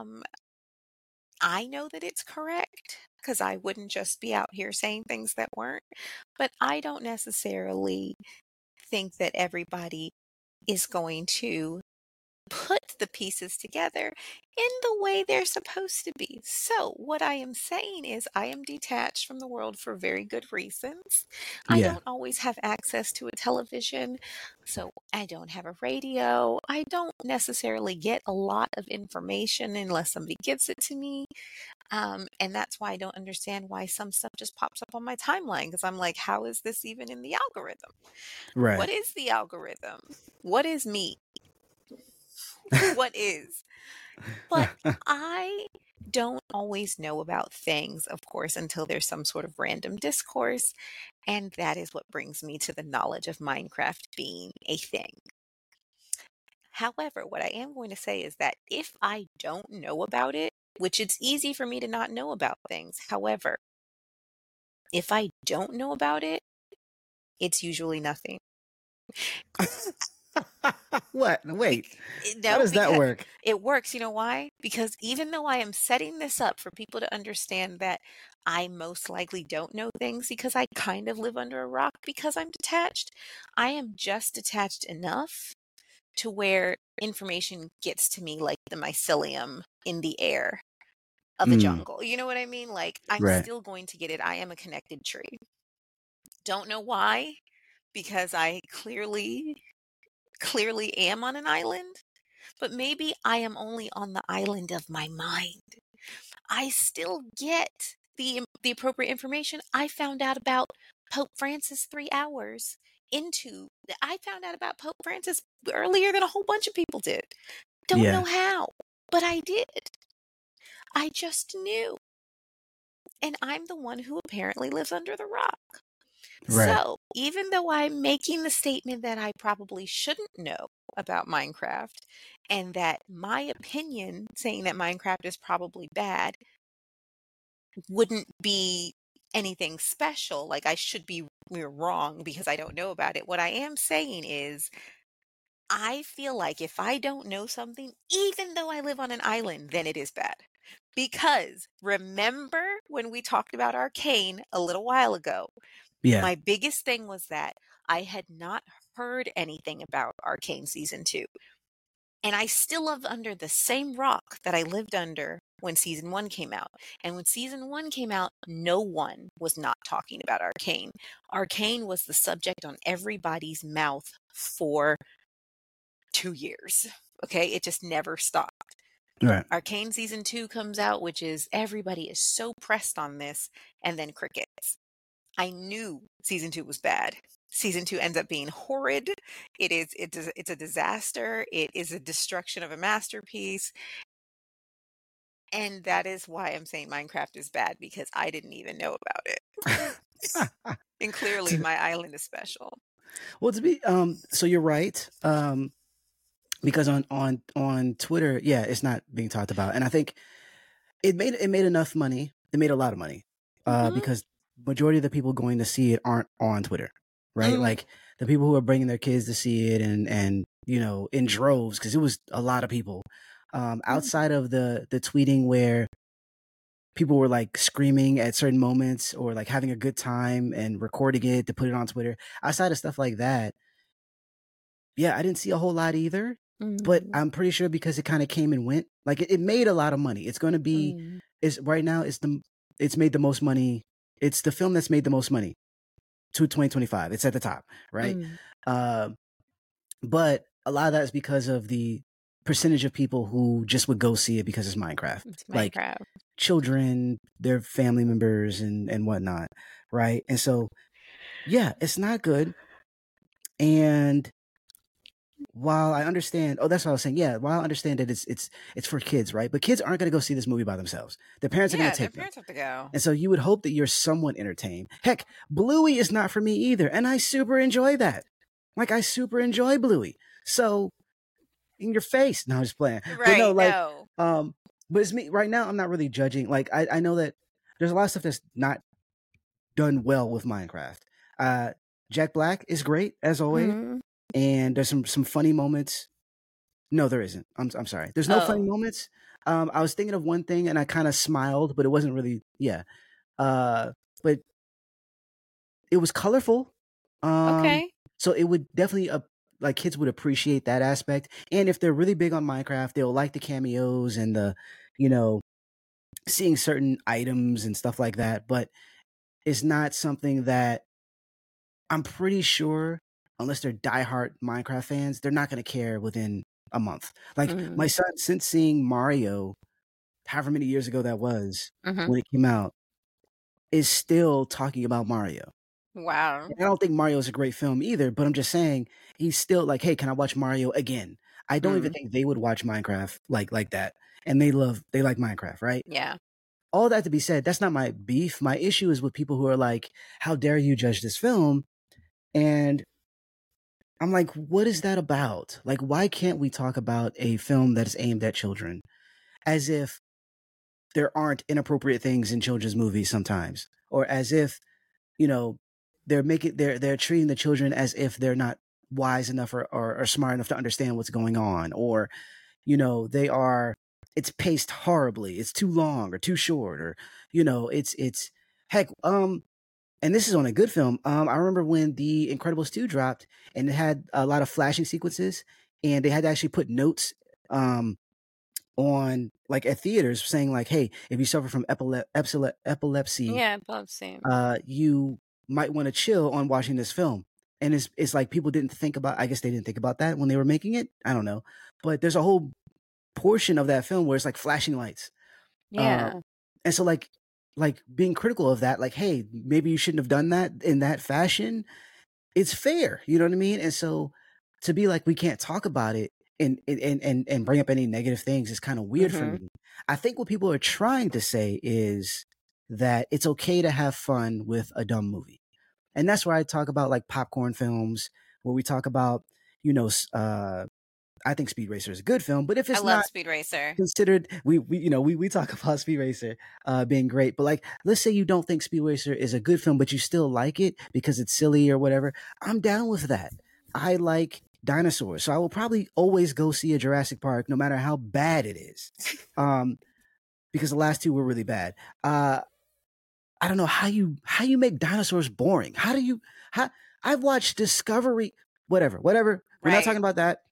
I know that it's correct because I wouldn't just be out here saying things that weren't. But I don't necessarily think that everybody is going to put the pieces together in the way they're supposed to be. So, what I am saying is, I am detached from the world for very good reasons. I Yeah. don't always have access to a television, so I don't have a radio. I don't necessarily get a lot of information unless somebody gives it to me. And that's why I don't understand why some stuff just pops up on my timeline, because I'm like, how is this even in the algorithm? What Right. is the algorithm? What is me? What is? But I don't always know about things, of course, until there's some sort of random discourse. And that is what brings me to the knowledge of Minecraft being a thing. However, what I am going to say is that if I don't know about it, which it's easy for me to not know about things. However, if I don't know about it, it's usually nothing. What? Wait. How No, does that because work? it works. You know why? Because even though I am setting this up for people to understand that I most likely don't know things because I kind of live under a rock because I'm detached, I am just detached enough to where information gets to me like the mycelium in the air of a Mm, jungle. You know what I mean? Like, I'm right. still going to get it. I am a connected tree. Don't know why, because I clearly am on an island, but maybe I am only on the island of my mind. I still get the appropriate information. I found out about Pope Francis 3 hours into I found out about Pope Francis earlier than a whole bunch of people did. Don't Yeah. know how, but I did. I just knew. And I'm the one who apparently lives under the rock. Right. So, even though I'm making the statement that I probably shouldn't know about Minecraft and that my opinion saying that Minecraft is probably bad wouldn't be anything special, like I should be we're wrong because I don't know about it. What I am saying is I feel like if I don't know something, even though I live on an island, then it is bad. Because remember when we talked about Arcane a little while ago, Yeah. my biggest thing was that I had not heard anything about Arcane season 2. And I still live under the same rock that I lived under when season 1 came out. And when season 1 came out, no one was not talking about Arcane. Arcane was the subject on everybody's mouth for 2 years. Okay, it just never stopped. Right. Arcane season 2 comes out, which is everybody is so pressed on this, and then crickets. I knew season 2 was bad. Season 2 ends up being horrid. It's a disaster. It is a destruction of a masterpiece. And that is why I'm saying Minecraft is bad, because I didn't even know about it. And clearly my island is special. Well, to be so you're right. Because on Twitter, yeah, it's not being talked about, and I think it made enough money. It made a lot of money, Mhm. because majority of the people going to see it aren't on Twitter, right? Mm. Like the people who are bringing their kids to see it, and you know, in droves, because it was a lot of people. Outside of the tweeting where people were like screaming at certain moments or like having a good time and recording it to put it on Twitter. Outside of stuff like that, yeah, I didn't see a whole lot either. But Mm. I'm pretty sure because it kind of came and went, like it made a lot of money. It's going to be, Mm. it's right now. It's made the most money. It's the film that's made the most money to 2025. It's at the top, right? Mm. Uh, but a lot of that is because of the percentage of people who just would go see it because it's Minecraft, It's like Minecraft. children, their family members, and whatnot, right? And so, yeah, it's not good. And while I understand, oh, that's what I was saying. Yeah, while I understand that it's for kids, right? But kids aren't going to go see this movie by themselves. Their parents are going Yeah, to their take them, parents have to go. and so you would hope that you're somewhat entertained. Heck, Bluey is not for me either, and I super enjoy that. Like I super enjoy Bluey. So in your face, no, I'm just playing. But no, Right, like, no. but it's me right now. I'm not really judging. Like I know that there's a lot of stuff that's not done well with Minecraft. Jack Black is great as always, Mm. and there's some funny moments. No, there isn't. I'm sorry. There's no funny Oh, moments. I was thinking of one thing and I kind of smiled, but it wasn't really. Yeah. But it was colorful. Um, okay. so it would definitely like kids would appreciate that aspect. And if they're really big on Minecraft, they'll like the cameos and the, you know, seeing certain items and stuff like that. But it's not something that I'm pretty sure, unless they're diehard Minecraft fans, they're not going to care within a month. Like my Mm. son, since seeing Mario, however many years ago that was Mhm. when it came out, is still talking about Mario. Wow. And I don't think Mario is a great film either, but I'm just saying he's still like, hey, can I watch Mario again? I don't even Mm. think they would watch Minecraft like that. And they like Minecraft, right? Yeah. All that to be said, that's not my beef. My issue is with people who are like, how dare you judge this film? And I'm like, what is that about? Like, why can't we talk about a film that is aimed at children as if there aren't inappropriate things in children's movies sometimes, or as if, you know, they're treating the children as if they're not wise enough or smart enough to understand what's going on, or, you know, it's paced horribly, it's too long or too short, or, you know, it's heck, and this is on a good film. I remember when The Incredibles 2 dropped and it had a lot of flashing sequences, and they had to actually put notes on like at theaters saying like, hey, if you suffer from epilepsy, Yeah, I've seen. you might want to chill on watching this film. And it's like people didn't think about, I guess they didn't think about that when they were making it. I don't know. But there's a whole portion of that film where it's like flashing lights. Uh, Yeah. and so like being critical of that, like, hey, maybe you shouldn't have done that in that fashion. It's fair, you know what I mean? And so to be like we can't talk about it and bring up any negative things is kind of weird for Mhm. me. I think what people are trying to say is that it's okay to have fun with a dumb movie. And that's where I talk about like popcorn films, where we talk about, you know, I think Speed Racer is a good film, but if I it's love not Speed Racer. considered, we talk about Speed Racer being great, but like, let's say you don't think Speed Racer is a good film, but you still like it because it's silly or whatever. I'm down with that. I like dinosaurs, so I will probably always go see a Jurassic Park, no matter how bad it is, because the last two were really bad. I don't know how you make dinosaurs boring. How I've watched Discovery, whatever. We're not talking Right. about that.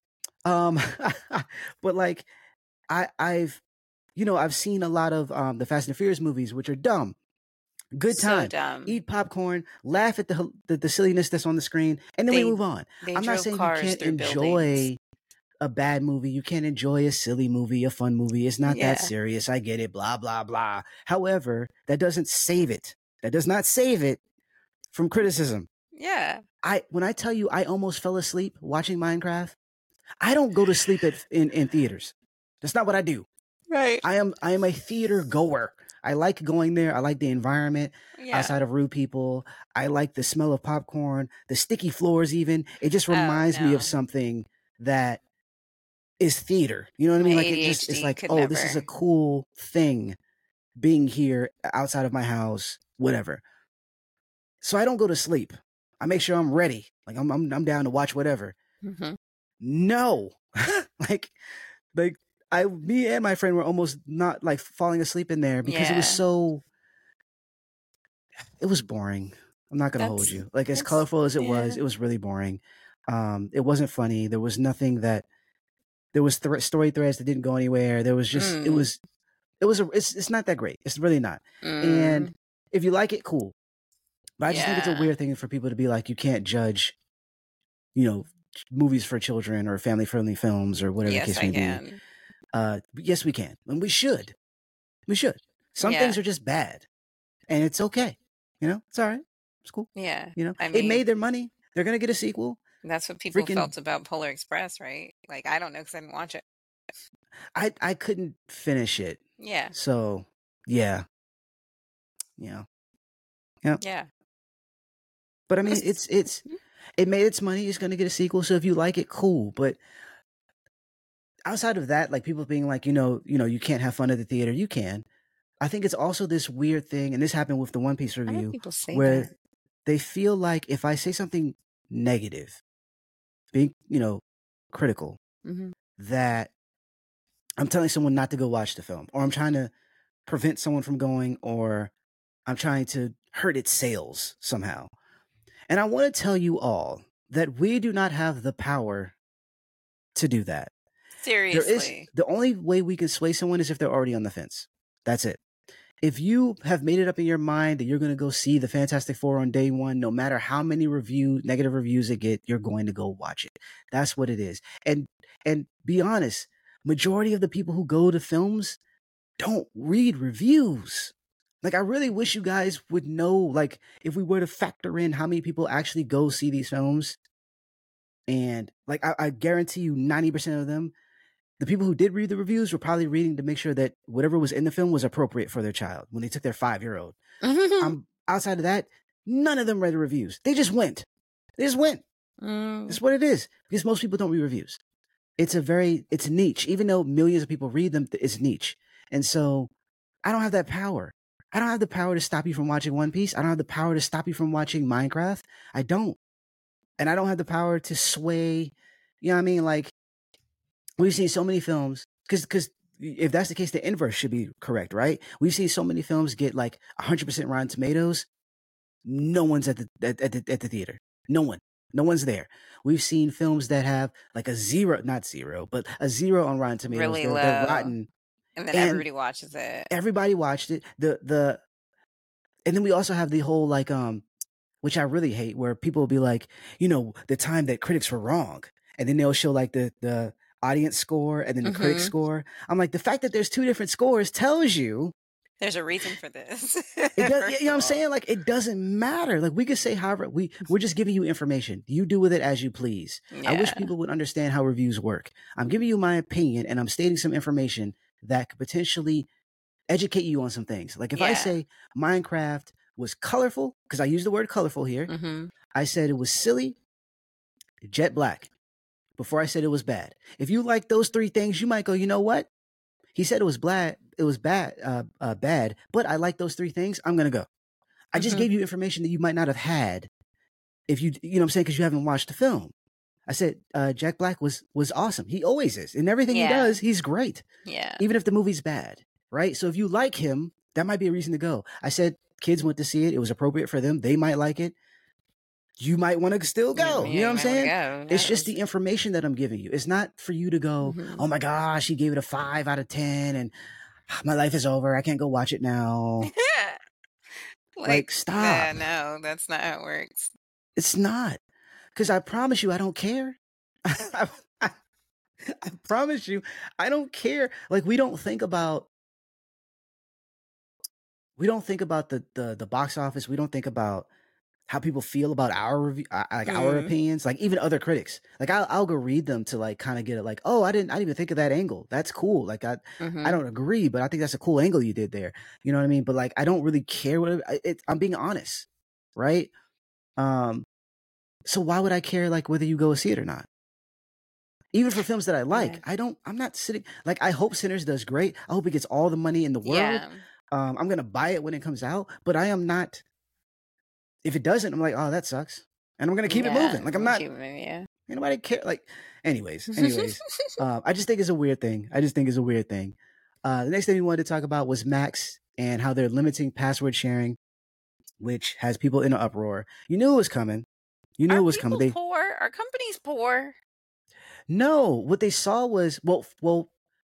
But like I've I've seen a lot of the Fast and Furious movies, which are dumb. Good So time. dumb. Eat popcorn, laugh at the silliness that's on the screen, and then we They move on. they I'm not drove saying you cars can't through buildings. enjoy a bad movie. You can't enjoy a silly movie, a fun movie. It's not that Yeah. serious. I get it. Blah blah blah. However, that doesn't save it. That does not save it from criticism. Yeah. When I tell you I almost fell asleep watching Minecraft, I don't go to sleep in theaters. That's not what I do. Right. I am a theater goer. I like going there. I like the environment Yeah. outside of rude people. I like the smell of popcorn, the sticky floors even. It just Oh, reminds me of no. something that is theater. You know what I My mean? Like it's ADHD like, could oh, this is a never. cool thing being here outside of my house, whatever. So I don't go to sleep. I make sure I'm ready. Like I'm down to watch whatever. Mhm. No. like like me and my friend were almost not like falling asleep in there because it was Yeah. it was boring. I'm not gonna hold That's you. Like as that's colorful as yeah. it was really boring. It wasn't funny. There was nothing that there was story threads that didn't go anywhere. There was just Mm. it's not that great. It's really not. And Mm. if you like it, cool. But I just think it's a Yeah. weird thing for people to be like, you can't judge, you know, movies for children or family friendly films or whatever the Yes, case I may be. can. Yes, we can, and we should. We should. Some things Yeah. are just bad, and it's okay. It's all right. It's cool. Yeah. I It mean, made their money. They're gonna get a sequel. that's what people Freaking, felt about Polar Express, right? Like, I don't know because I didn't watch it. I couldn't finish it. Yeah. So, yeah, yeah, yeah. Yeah. But I mean, it made its money. It's gonna get a sequel. So if you like it, cool. But outside of that, like people being like, you can't have fun at the theater. You can. I think it's also this weird thing, and this happened with the One Piece How do review, people say where that? they feel like if I say something negative, being, critical, Mhm. that I'm telling someone not to go watch the film, or I'm trying to prevent someone from going, or I'm trying to hurt its sales somehow. And I want to tell you all that we do not have the power to do that. Seriously. The only way we can sway someone is if they're already on the fence. That's it. If you have made it up in your mind that you're going to go see the Fantastic Four on day one, no matter how many negative reviews it get, you're going to go watch it. That's what it is. And be honest, majority of the people who go to films don't read reviews. Like, I really wish you guys would know, like, if we were to factor in how many people actually go see these films, and like I guarantee you 90% of them, the people who did read the reviews were probably reading to make sure that whatever was in the film was appropriate for their child when they took their 5-year-old. Outside of that, none of them read the reviews. They just went. That's what it is. Because most people don't read reviews. It's niche. Even though millions of people read them, it's niche. And so I don't have that power. I don't have the power to stop you from watching One Piece. I don't have the power to stop you from watching Minecraft. I don't. And I don't have the power to sway, you know what I mean? Like, we've seen so many films, because if that's the case, the inverse should be correct, right? We've seen so many films get like 100% Rotten Tomatoes. No one's at the theater. No one's there. We've seen films that have like a zero, not zero, but a zero on Rotten Tomatoes. Really They're low. rotten, And then and everybody watches it. everybody watched it. And then we also have the whole like which I really hate, where people will be like, the time that critics were wrong, and then they'll show like the audience score and then the critic Mhm. score. I'm like, the fact that there's two different scores tells you There's a reason for this. It does, First you know what of I'm all. saying? Like, it doesn't matter. Like, we could say however we're just giving you information. You do with it as you please. I wish Yeah. people would understand how reviews work. I'm giving you my opinion and I'm stating some information that could potentially educate you on some things. Like if I Yeah. say Minecraft was colorful, because I use the word colorful here, Mm-hmm. I said it was silly, jet black, before I said it was bad. If you like those three things, you might go, you know what? He said it was bad, bad, but I like those three things. I'm gonna go. I just Mhm. gave you information that you might not have had if you know what I'm saying, because you haven't watched the film. I said Jack Black was awesome. He always is. In everything he Yeah. does, he's great. Yeah. Even if the movie's bad, right? So if you like him, that might be a reason to go. I said kids went to see it. It was appropriate for them. They might like it. You might want to still go. You know what I'm might wanna saying? go. Who It's just knows? the information that I'm giving you. It's not for you to go, Mhm. oh my gosh, he gave it a 5 out of 10 and my life is over. I can't go watch it now. Like, stop. Yeah, no, that's not how it works. It's not. Because I promise you, I don't care. I promise you, I don't care. Like, we don't think about the box office. We don't think about how people feel about our review, like our opinions. Like even other critics, like I'll go read them to like kind of get it. Like, oh, I didn't even think of that angle. That's cool. Like I don't agree, but I think that's a cool angle you did there. You know what I mean? But like I don't really care what I'm being honest, right? So why would I care like whether you go see it or not? Even for films that I like, Yeah. I'm not sitting like I hope Sinners does great. I hope it gets all the money in the world. Yeah. I'm gonna buy it when it comes out, but I am not. If it doesn't, I'm like, oh, that sucks, and I'm gonna keep it moving. Like I'm not. Yeah. Nobody care. Like, anyways. I just think it's a weird thing. The next thing we wanted to talk about was Max and how they're limiting password sharing, which has people in an uproar. You knew it was coming. You knew it was coming. Poor? Are companies poor? No, what they saw was well,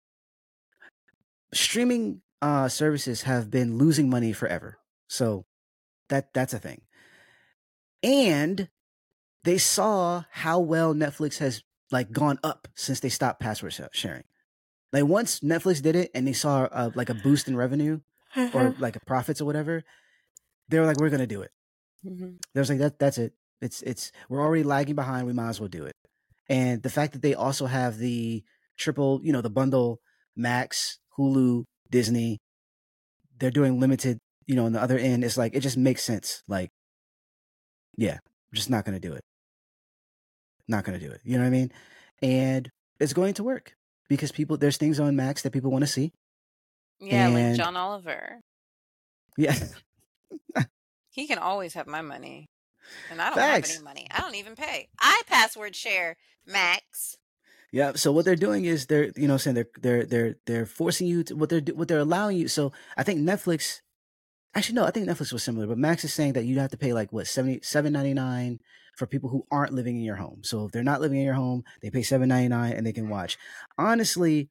streaming services have been losing money forever, so that's a thing. And they saw how well Netflix has like gone up since they stopped password sharing. Like once Netflix did it and they saw like a boost in revenue or like a profits or whatever, they were like, we're gonna do it. They was like that's it. It's we're already lagging behind. We might as well do it. And the fact that they also have the triple, the bundle, Max, Hulu, Disney, they're doing limited, on the other end, it's like it just makes sense. Like, yeah, we're just not gonna do it. Not gonna do it. You know what I mean? And it's going to work because there's things on Max that people want to see. Yeah, like John Oliver. Yeah. He can always have my money. And I don't have any money. I don't even pay. I password share Max. Yeah. So what they're doing is they're saying they're forcing you to what they're allowing you. So I think Netflix. Actually, no, I think Netflix was similar, but Max is saying that you have to pay like what $7.99 for people who aren't living in your home. So if they're not living in your home, they pay $7.99 and they can watch. Honestly,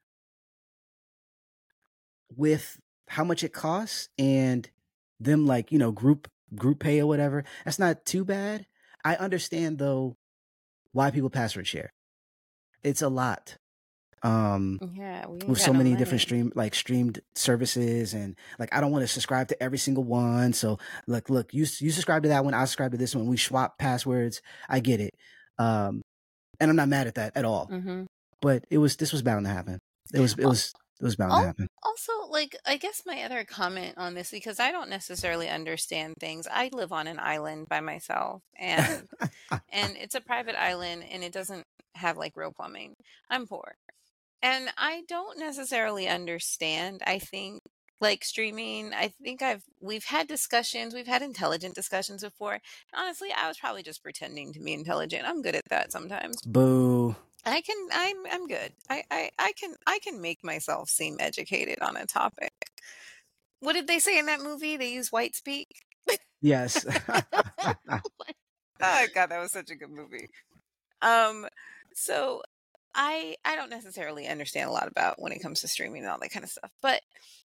with how much it costs and them like group pay or whatever, that's not too bad. I understand though why people password share. It's a lot. With so many different streamed services, and like I don't want to subscribe to every single one. So look, you subscribe to that one, I subscribe to this one. We swap passwords. I get it, and I'm not mad at that at all. But this was bound to happen. It was bound to happen. Also, like, I guess my other comment on this, because I don't necessarily understand things. I live on an island by myself, and and it's a private island, and it doesn't have like real plumbing. I'm poor, and I don't necessarily understand. I think like streaming. I think we've had discussions. We've had intelligent discussions before. Honestly, I was probably just pretending to be intelligent. I'm good at that sometimes. Boo. I'm good. I can make myself seem educated on a topic. What did they say in that movie? They use white speak. Yes. Oh God, that was such a good movie. So I don't necessarily understand a lot about when it comes to streaming and all that kind of stuff, but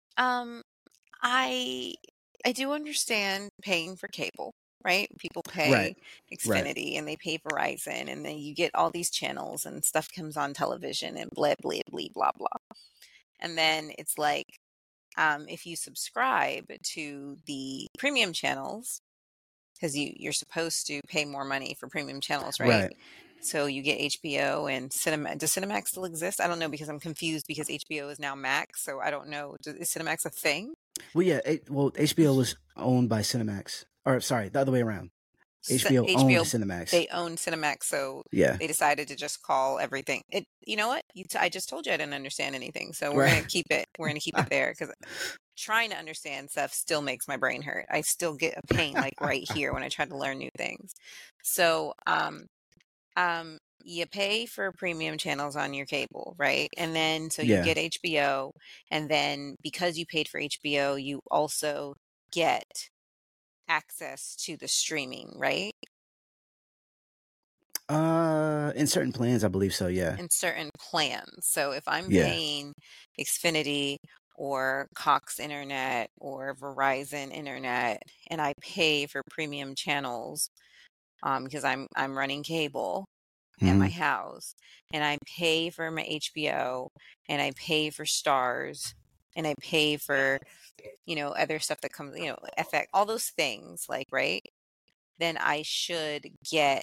I do understand paying for cable. Right? People pay Xfinity and they pay Verizon, and then you get all these channels and stuff comes on television and blah, blah, blah, blah, blah. And then it's like, if you subscribe to the premium channels, because you're supposed to pay more money for premium channels, right? Right. So you get HBO and Cinemax. Does Cinemax still exist? I don't know, because I'm confused, because HBO is now Max. So I don't know. Is Cinemax a thing? Well, yeah. HBO was owned by Cinemax, or sorry, the other way around. HBO owned HBO, Cinemax. they own Cinemax, so Yeah. they decided to just call everything. You know what? I just told you I didn't understand anything, so we're Right. gonna keep it. We're gonna keep it there, because trying to understand stuff still makes my brain hurt. I still get a pain like right here when I try to learn new things. So, you pay for premium channels on your cable, right? And then so you Yeah. get HBO, and then because you paid for HBO, you also get access to the streaming, right? In certain plans, I believe so. Yeah. In certain plans. So if I'm Yeah. paying Xfinity or Cox Internet or Verizon Internet, and I pay for premium channels, because I'm running cable at my Mhm. house, and I pay for my HBO, and I pay for Stars, and I pay for, other stuff that comes, FX, all those things, like, right? Then I should get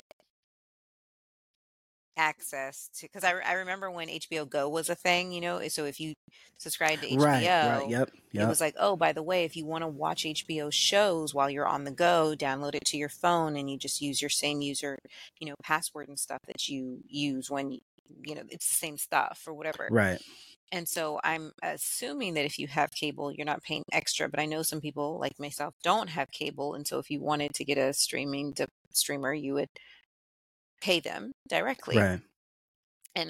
access to, because I remember when HBO Go was a thing, so if you subscribe to Right. Right. HBO, Yep. it Yep. was like, oh, by the way, if you want to watch HBO shows while you're on the go, download it to your phone, and you just use your same user, password and stuff that you use when it's the same stuff or whatever. Right. And so I'm assuming that if you have cable, you're not paying extra, but I know some people like myself don't have cable, and so if you wanted to get a streamer, you would pay them directly. Right. And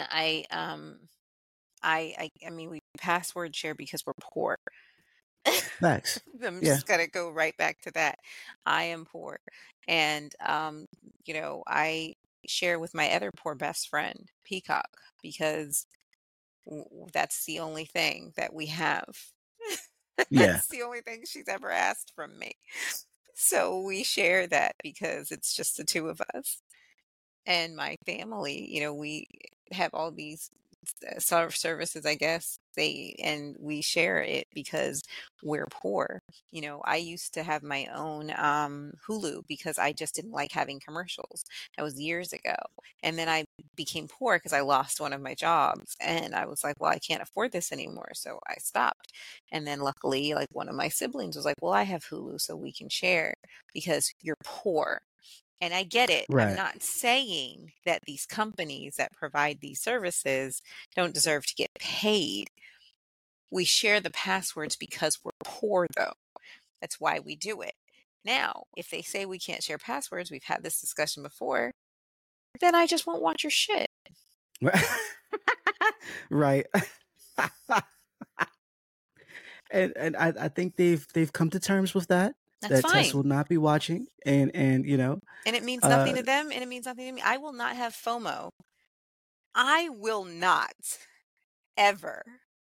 I mean, we password share because we're poor. Facts. I'm Yeah. just gonna go right back to that. I am poor, and I share with my other poor best friend, Peacock, because that's the only thing that we have. Yeah. That's the only thing she's ever asked from me. So we share that because it's just the two of us. And my family, we have all these sort of services, I guess, and we share it because we're poor. I used to have my own Hulu because I just didn't like having commercials. That was years ago. And then I became poor because I lost one of my jobs, and I was like, well, I can't afford this anymore. So I stopped. And then luckily, like, one of my siblings was like, well, I have Hulu, so we can share because you're poor. And I get it. I'm Right. not saying that these companies that provide these services don't deserve to get paid. We share the passwords because we're poor, though. That's why we do it. Now, if they say we can't share passwords, we've had this discussion before, then I just won't watch your shit. Right. And I think they've come to terms with that. That's That Tess fine. will not be watching, and And it means nothing to them, and it means nothing to me. I will not have FOMO. I will not ever.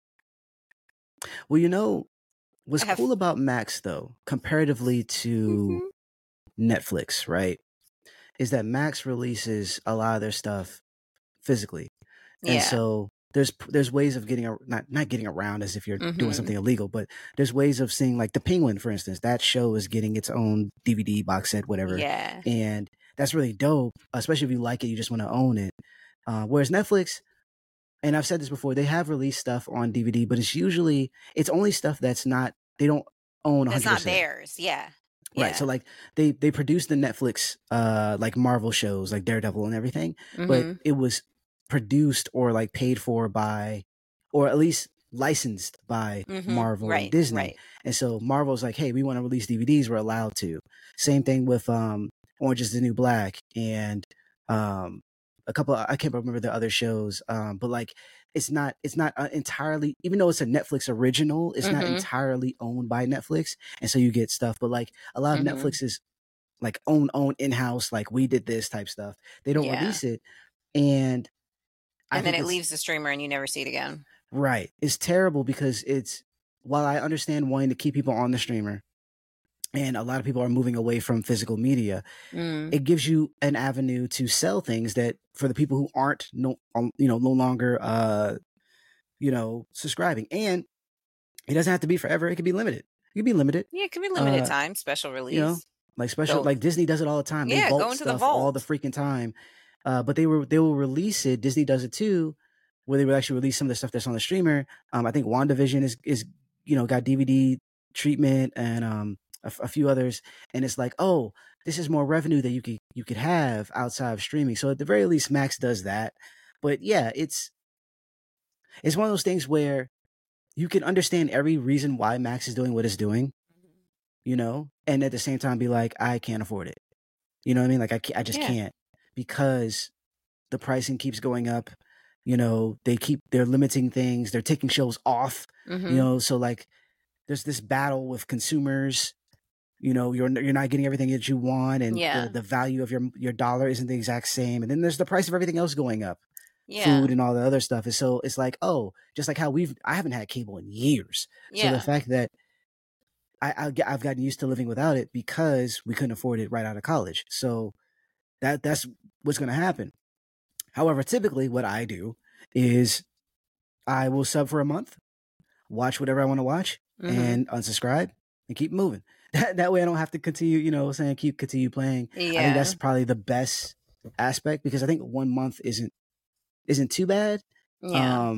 Well, what's have. cool about Max though, comparatively to Netflix, right, is that Max releases a lot of their stuff physically, and Yeah. so there's ways of getting not getting around as if you're doing Mhm. something illegal, but there's ways of seeing, like The Penguin, for instance. That show is getting its own DVD box set, whatever, Yeah. and that's really dope, especially if you like it, you just want to own it. Whereas Netflix, and I've said this before, they have released stuff on DVD, but it's only stuff that's not, they don't own 100%. That's not theirs. Yeah. Right. So Yeah. like they produce the Netflix like Marvel shows like Daredevil and everything, but Mhm. it was produced or like paid for by, or at least licensed by Mhm. Marvel and Right. Disney. Right. And so Marvel's like, hey, we want to release DVDs, we're allowed to. Same thing with Orange is the New Black and a couple, I can't remember the other shows, but like it's not entirely, even though it's a Netflix original, it's not Mhm. entirely owned by Netflix, and so you get stuff. But like a lot of Mhm. Netflix is like own in-house, like we did this type stuff. They don't Yeah. release it, and I And then think it it's leaves the streamer and you never see it again. right. It's terrible because while I understand wanting to keep people on the streamer, and a lot of people are moving away from physical media, Mm. it gives you an avenue to sell things that for the people who aren't no longer subscribing. And It doesn't have to be forever. It could be limited. It could be limited. Yeah, it could be limited time, special You know, release. like special, Go, like Disney does it all the time. They yeah, go vault into the stuff all the vault. freaking time. But they will release it. Disney does it too, where they will actually release some of the stuff that's on the streamer. I think WandaVision is got DVD treatment and a few others, and it's like, oh, this is more revenue that you could have outside of streaming. So at the very least, Max does that. But yeah, it's one of those things where you can understand every reason why Max is doing what it's doing, and at the same time be like, I can't afford it. You know what I mean? Like I just can't, because the pricing keeps going up. They're limiting things. They're taking shows off. So like there's this battle with consumers. You're not getting everything that you want, and the value of your dollar isn't the exact same. And then there's the price of everything else going up. Food and all the other stuff. And so it's like, oh, just like how I haven't had cable in years. So the fact that I've gotten used to living without it because we couldn't afford it right out of college. So that's what's going to happen. However, typically what I do is I will sub for a month, watch whatever I want to watch, and unsubscribe and keep moving. That way I don't have to continue, continue playing. Yeah. I think that's probably the best aspect, because I think 1 month isn't too bad. Yeah.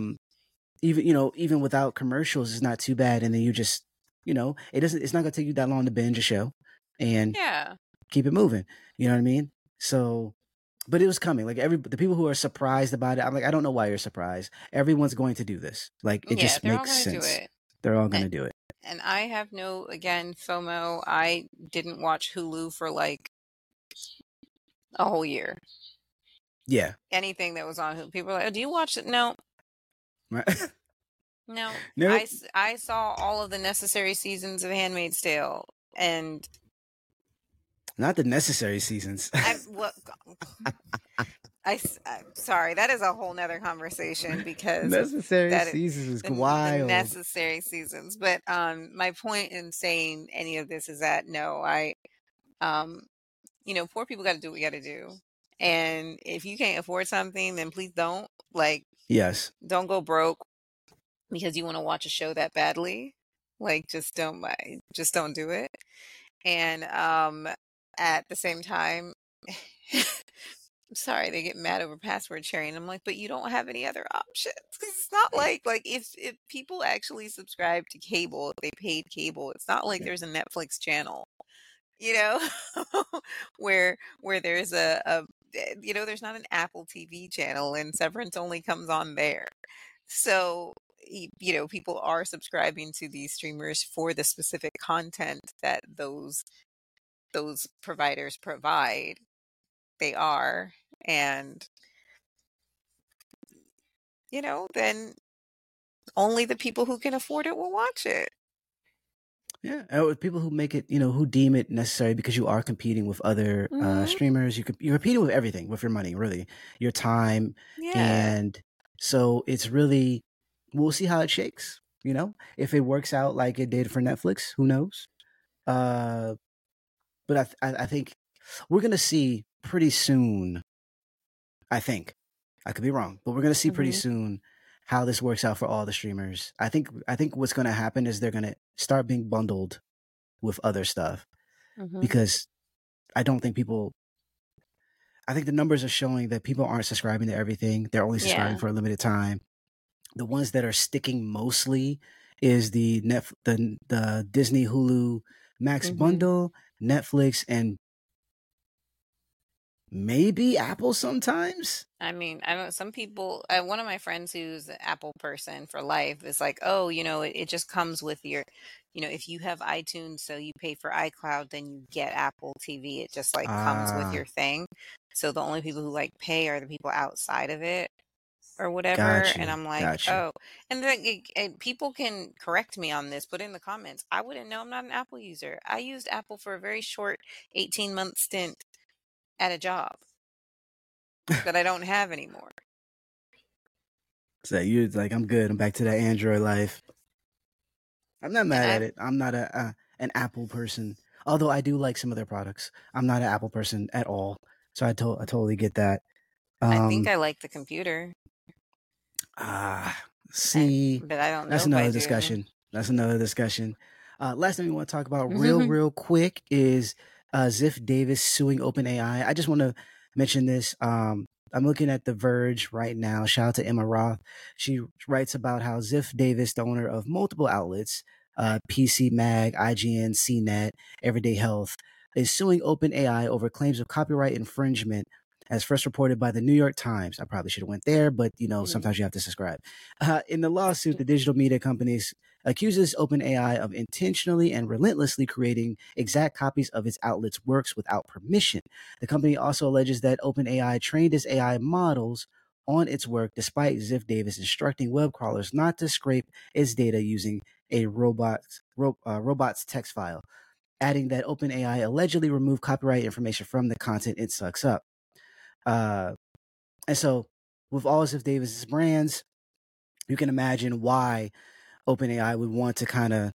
Even without commercials, it's not too bad. And then you just, it's not going to take you that long to binge a show and keep it moving. You know what I mean? So, but it was coming. Like the people who are surprised about it, I'm like, I don't know why you're surprised. Everyone's going to do this. Like, it just makes sense. They're all going to do it. And I have FOMO. I didn't watch Hulu for like a whole year. Yeah. Anything that was on Hulu, people were like, oh, do you watch it? No. Right. No. Nope. I saw all of the necessary seasons of Handmaid's Tale, and not the necessary seasons. I'm sorry, that is a whole nother conversation, because necessary seasons is wild. The necessary seasons. But my point in saying any of this is that poor people got to do what you got to do. And if you can't afford something, then please don't. Like, yes, don't go broke because you want to watch a show that badly. Like, just don't do it. And at the same time, sorry, they get mad over password sharing. I'm like, but you don't have any other options. It's not like if people actually subscribe to cable, if they paid cable, it's not like there's a Netflix channel, where there's there's not an Apple TV channel and Severance only comes on there. So, people are subscribing to these streamers for the specific content that those providers provide. They are. And, then only the people who can afford it will watch it. Yeah, people who make it, who deem it necessary, because you are competing with other streamers. You're competing with everything, with your money, really, your time. And so it's really, we'll see how it shakes. If it works out like it did for Netflix, who knows? But I think we're going to see pretty soon. I think I could be wrong, but we're going to see pretty soon how this works out for all the streamers. I think what's going to happen is they're going to start being bundled with other stuff, because I think the numbers are showing that people aren't subscribing to everything. They're only subscribing for a limited time. The ones that are sticking mostly is the Disney Hulu Max bundle, Netflix, and maybe Apple sometimes. I mean, I know some people, one of my friends who's an Apple person for life is like, oh, it just comes with your, if you have iTunes, so you pay for iCloud, then you get Apple TV. It just comes with your thing. So the only people who pay are the people outside of it or whatever. And I'm like, oh, and then people can correct me on this, put in the comments. I wouldn't know. I'm not an Apple user. I used Apple for a very short 18-month stint at a job that I don't have anymore. So you're like, I'm good. I'm back to that Android life. I'm not mad at it. I'm not an Apple person, although I do like some of their products. I'm not an Apple person at all, so I totally get that. I think I like the computer. See, but I don't know. That's another discussion. That's another discussion. Last thing we want to talk about real quick is Ziff Davis suing OpenAI. I just want to mention this. I'm looking at The Verge right now. Shout out to Emma Roth. She writes about how Ziff Davis, the owner of multiple outlets, PC Mag, IGN, CNET, Everyday Health, is suing OpenAI over claims of copyright infringement, as first reported by the New York Times. I probably should have went there, but sometimes you have to subscribe. In the lawsuit, the digital media companies accuses OpenAI of intentionally and relentlessly creating exact copies of its outlet's works without permission. The company also alleges that OpenAI trained its AI models on its work despite Ziff Davis instructing web crawlers not to scrape its data using a robot's text file, adding that OpenAI allegedly removed copyright information from the content it sucks up. And so with all Ziff Davis's brands, you can imagine why OpenAI would want to kind of,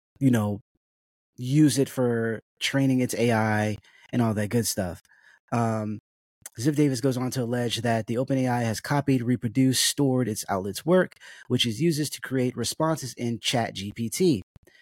use it for training its AI and all that good stuff. Ziff Davis goes on to allege that the OpenAI has copied, reproduced, stored its outlet's work, which it uses to create responses in ChatGPT.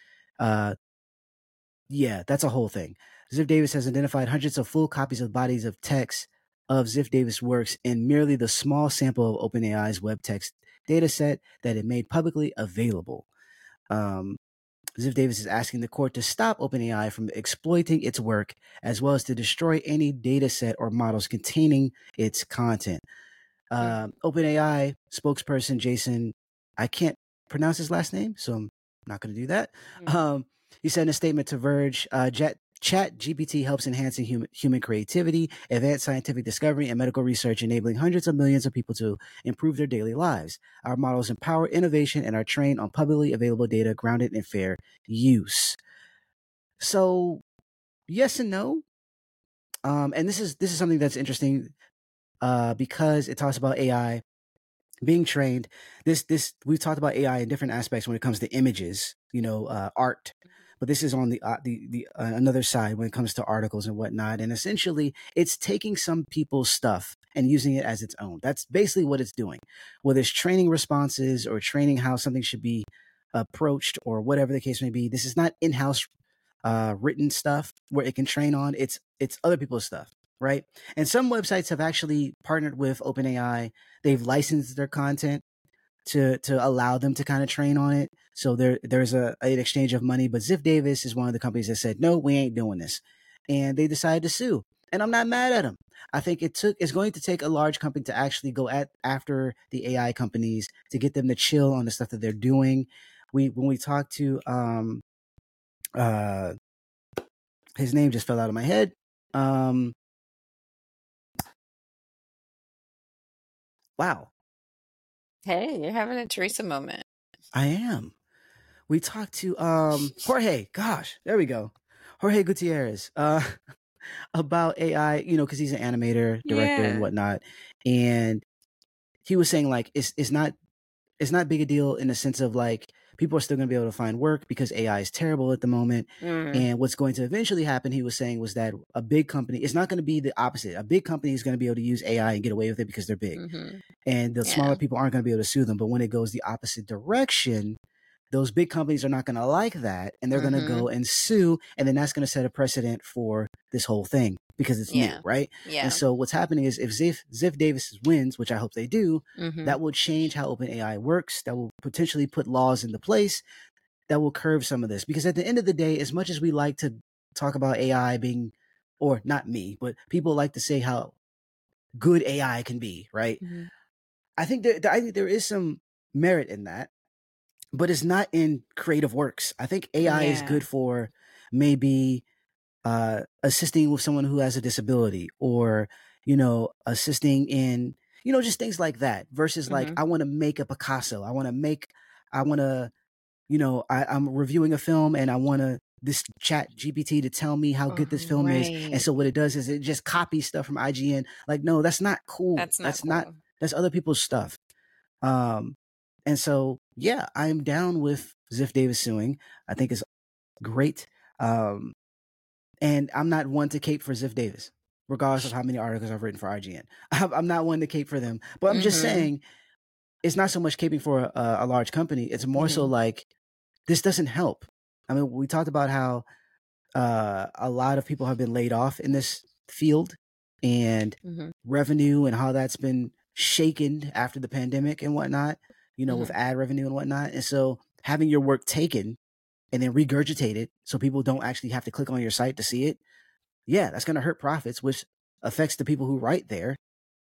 Yeah, that's a whole thing. Ziff Davis has identified hundreds of full copies of bodies of text of Ziff Davis works in merely the small sample of OpenAI's web text dataset that it made publicly available. Ziff Davis is asking the court to stop OpenAI from exploiting its work, as well as to destroy any dataset or models containing its content. OpenAI spokesperson Jason, I can't pronounce his last name, so I'm not going to do that. He said in a statement to Verge, ChatGPT helps enhancing human creativity, advanced scientific discovery, and medical research, enabling hundreds of millions of people to improve their daily lives. Our models empower innovation and are trained on publicly available data grounded in fair use. So, yes and no. And this is something that's interesting because it talks about AI being trained. We've talked about AI in different aspects when it comes to images, art. But this is on the another side when it comes to articles and whatnot. And essentially, it's taking some people's stuff and using it as its own. That's basically what it's doing. Whether it's training responses or training how something should be approached or whatever the case may be. This is not in-house written stuff where it can train on. It's other people's stuff, right? And some websites have actually partnered with OpenAI. They've licensed their content to allow them to kind of train on it. So there's an exchange of money. But Ziff Davis is one of the companies that said, no, we ain't doing this. And they decided to sue. And I'm not mad at them. I think it's going to take a large company to actually go after the AI companies to get them to chill on the stuff that they're doing. When we talked to his name just fell out of my head. Wow. Hey, you're having a Teresa moment. I am. We talked to Jorge. Gosh, there we go. Jorge Gutierrez about AI, because he's an animator, director, and whatnot. And he was saying like it's not big a deal in the sense of like people are still going to be able to find work because AI is terrible at the moment. And what's going to eventually happen, he was saying, was that a big company, it's not going to be the opposite. A big company is going to be able to use AI and get away with it because they're big. And the smaller people aren't going to be able to sue them. But when it goes the opposite direction, those big companies are not going to like that. And they're going to go and sue. And then that's going to set a precedent for this whole thing because it's new, right? And so what's happening is if Ziff Davis wins, which I hope they do, that will change how OpenAI works. That will potentially put laws into place that will curb some of this. Because at the end of the day, as much as we like to talk about AI being, or not me, but people like to say how good AI can be, right? I think there is some merit in that, but it's not in creative works. I think AI is good for maybe assisting with someone who has a disability or, assisting in, just things like that versus like, I want to make a Picasso. I'm reviewing a film and I want this ChatGPT to tell me how good this film is. And so what it does is it just copies stuff from IGN. Like, no, that's not cool. That's other people's stuff. And so, yeah, I'm down with Ziff Davis suing. I think it's great. And I'm not one to cape for Ziff Davis, regardless of how many articles I've written for IGN. I'm not one to cape for them. But I'm just saying, it's not so much caping for a large company. It's more so like this doesn't help. I mean, we talked about how a lot of people have been laid off in this field, and revenue and how that's been shaken after the pandemic and whatnot, with ad revenue and whatnot. And so having your work taken and then regurgitated so people don't actually have to click on your site to see it, yeah, that's going to hurt profits, which affects the people who write there,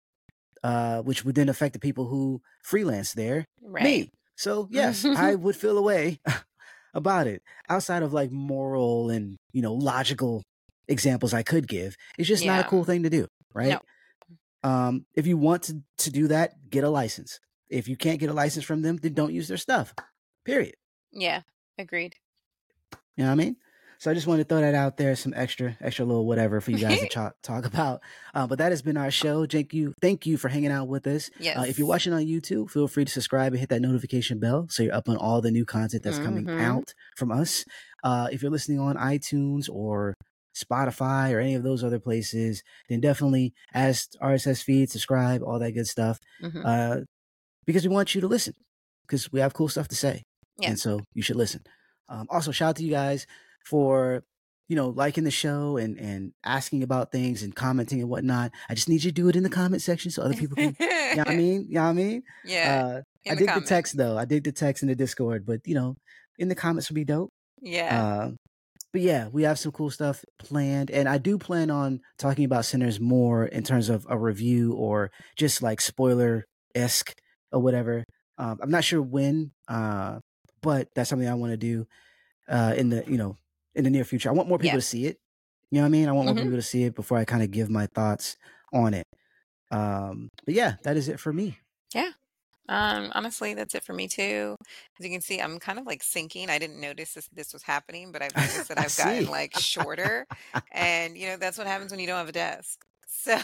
which would then affect the people who freelance there, me. So yes, I would feel a way about it. Outside of like moral and logical examples I could give, it's just not a cool thing to do, right? No. If you want to do that, get a license. If you can't get a license from them, then don't use their stuff. Period. Yeah, agreed. You know what I mean? So I just wanted to throw that out there, some extra little whatever for you guys to talk about. But that has been our show. Thank you for hanging out with us. Yes. If you're watching on YouTube, feel free to subscribe and hit that notification bell so you're up on all the new content that's coming out from us. If you're listening on iTunes or Spotify or any of those other places, then definitely as RSS feed, subscribe, all that good stuff. Because we want you to listen, because we have cool stuff to say. Yeah. And so you should listen. Also, shout out to you guys for, liking the show and asking about things and commenting and whatnot. I just need you to do it in the comment section so other people can, you know what I mean? Yeah. I dig the text though. I dig the text in the Discord, but in the comments would be dope. Yeah. But yeah, we have some cool stuff planned, and I do plan on talking about Sinners more in terms of a review or just like spoiler-esque or whatever. I'm not sure when, but that's something I want to do in the near future. I want more people to see it. You know what I mean? I want more people to see it before I kind of give my thoughts on it. But yeah, that is it for me. Yeah. Honestly, that's it for me too. As you can see, I'm kind of like sinking. I didn't notice this was happening, but I've noticed that I've gotten like shorter, and that's what happens when you don't have a desk. So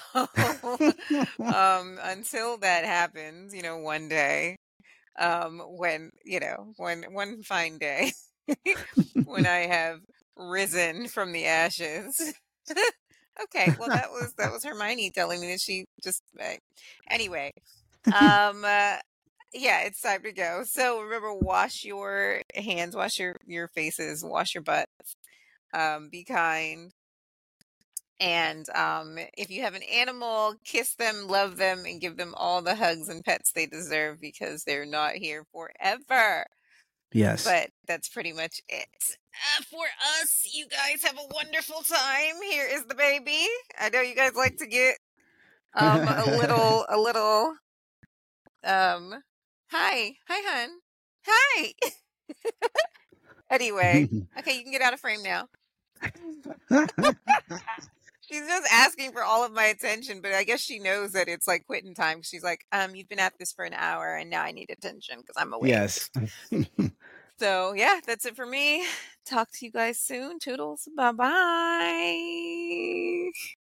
until that happens, one day, when one fine day when I have risen from the ashes. Okay, well that was Hermione telling me that she just anyway. Yeah, it's time to go. So remember, wash your hands, wash your faces, wash your butts. Be kind. And if you have an animal, kiss them, love them, and give them all the hugs and pets they deserve, because they're not here forever. Yes. But that's pretty much it. For us, you guys have a wonderful time. Here is the baby. I know you guys like to get a little hi, hun. Hi. Anyway, okay, you can get out of frame now. She's just asking for all of my attention, but I guess she knows that it's like quitting time. She's like, you've been at this for an hour and now I need attention because I'm awake. Yes. So yeah, that's it for me. Talk to you guys soon. Toodles. Bye-bye.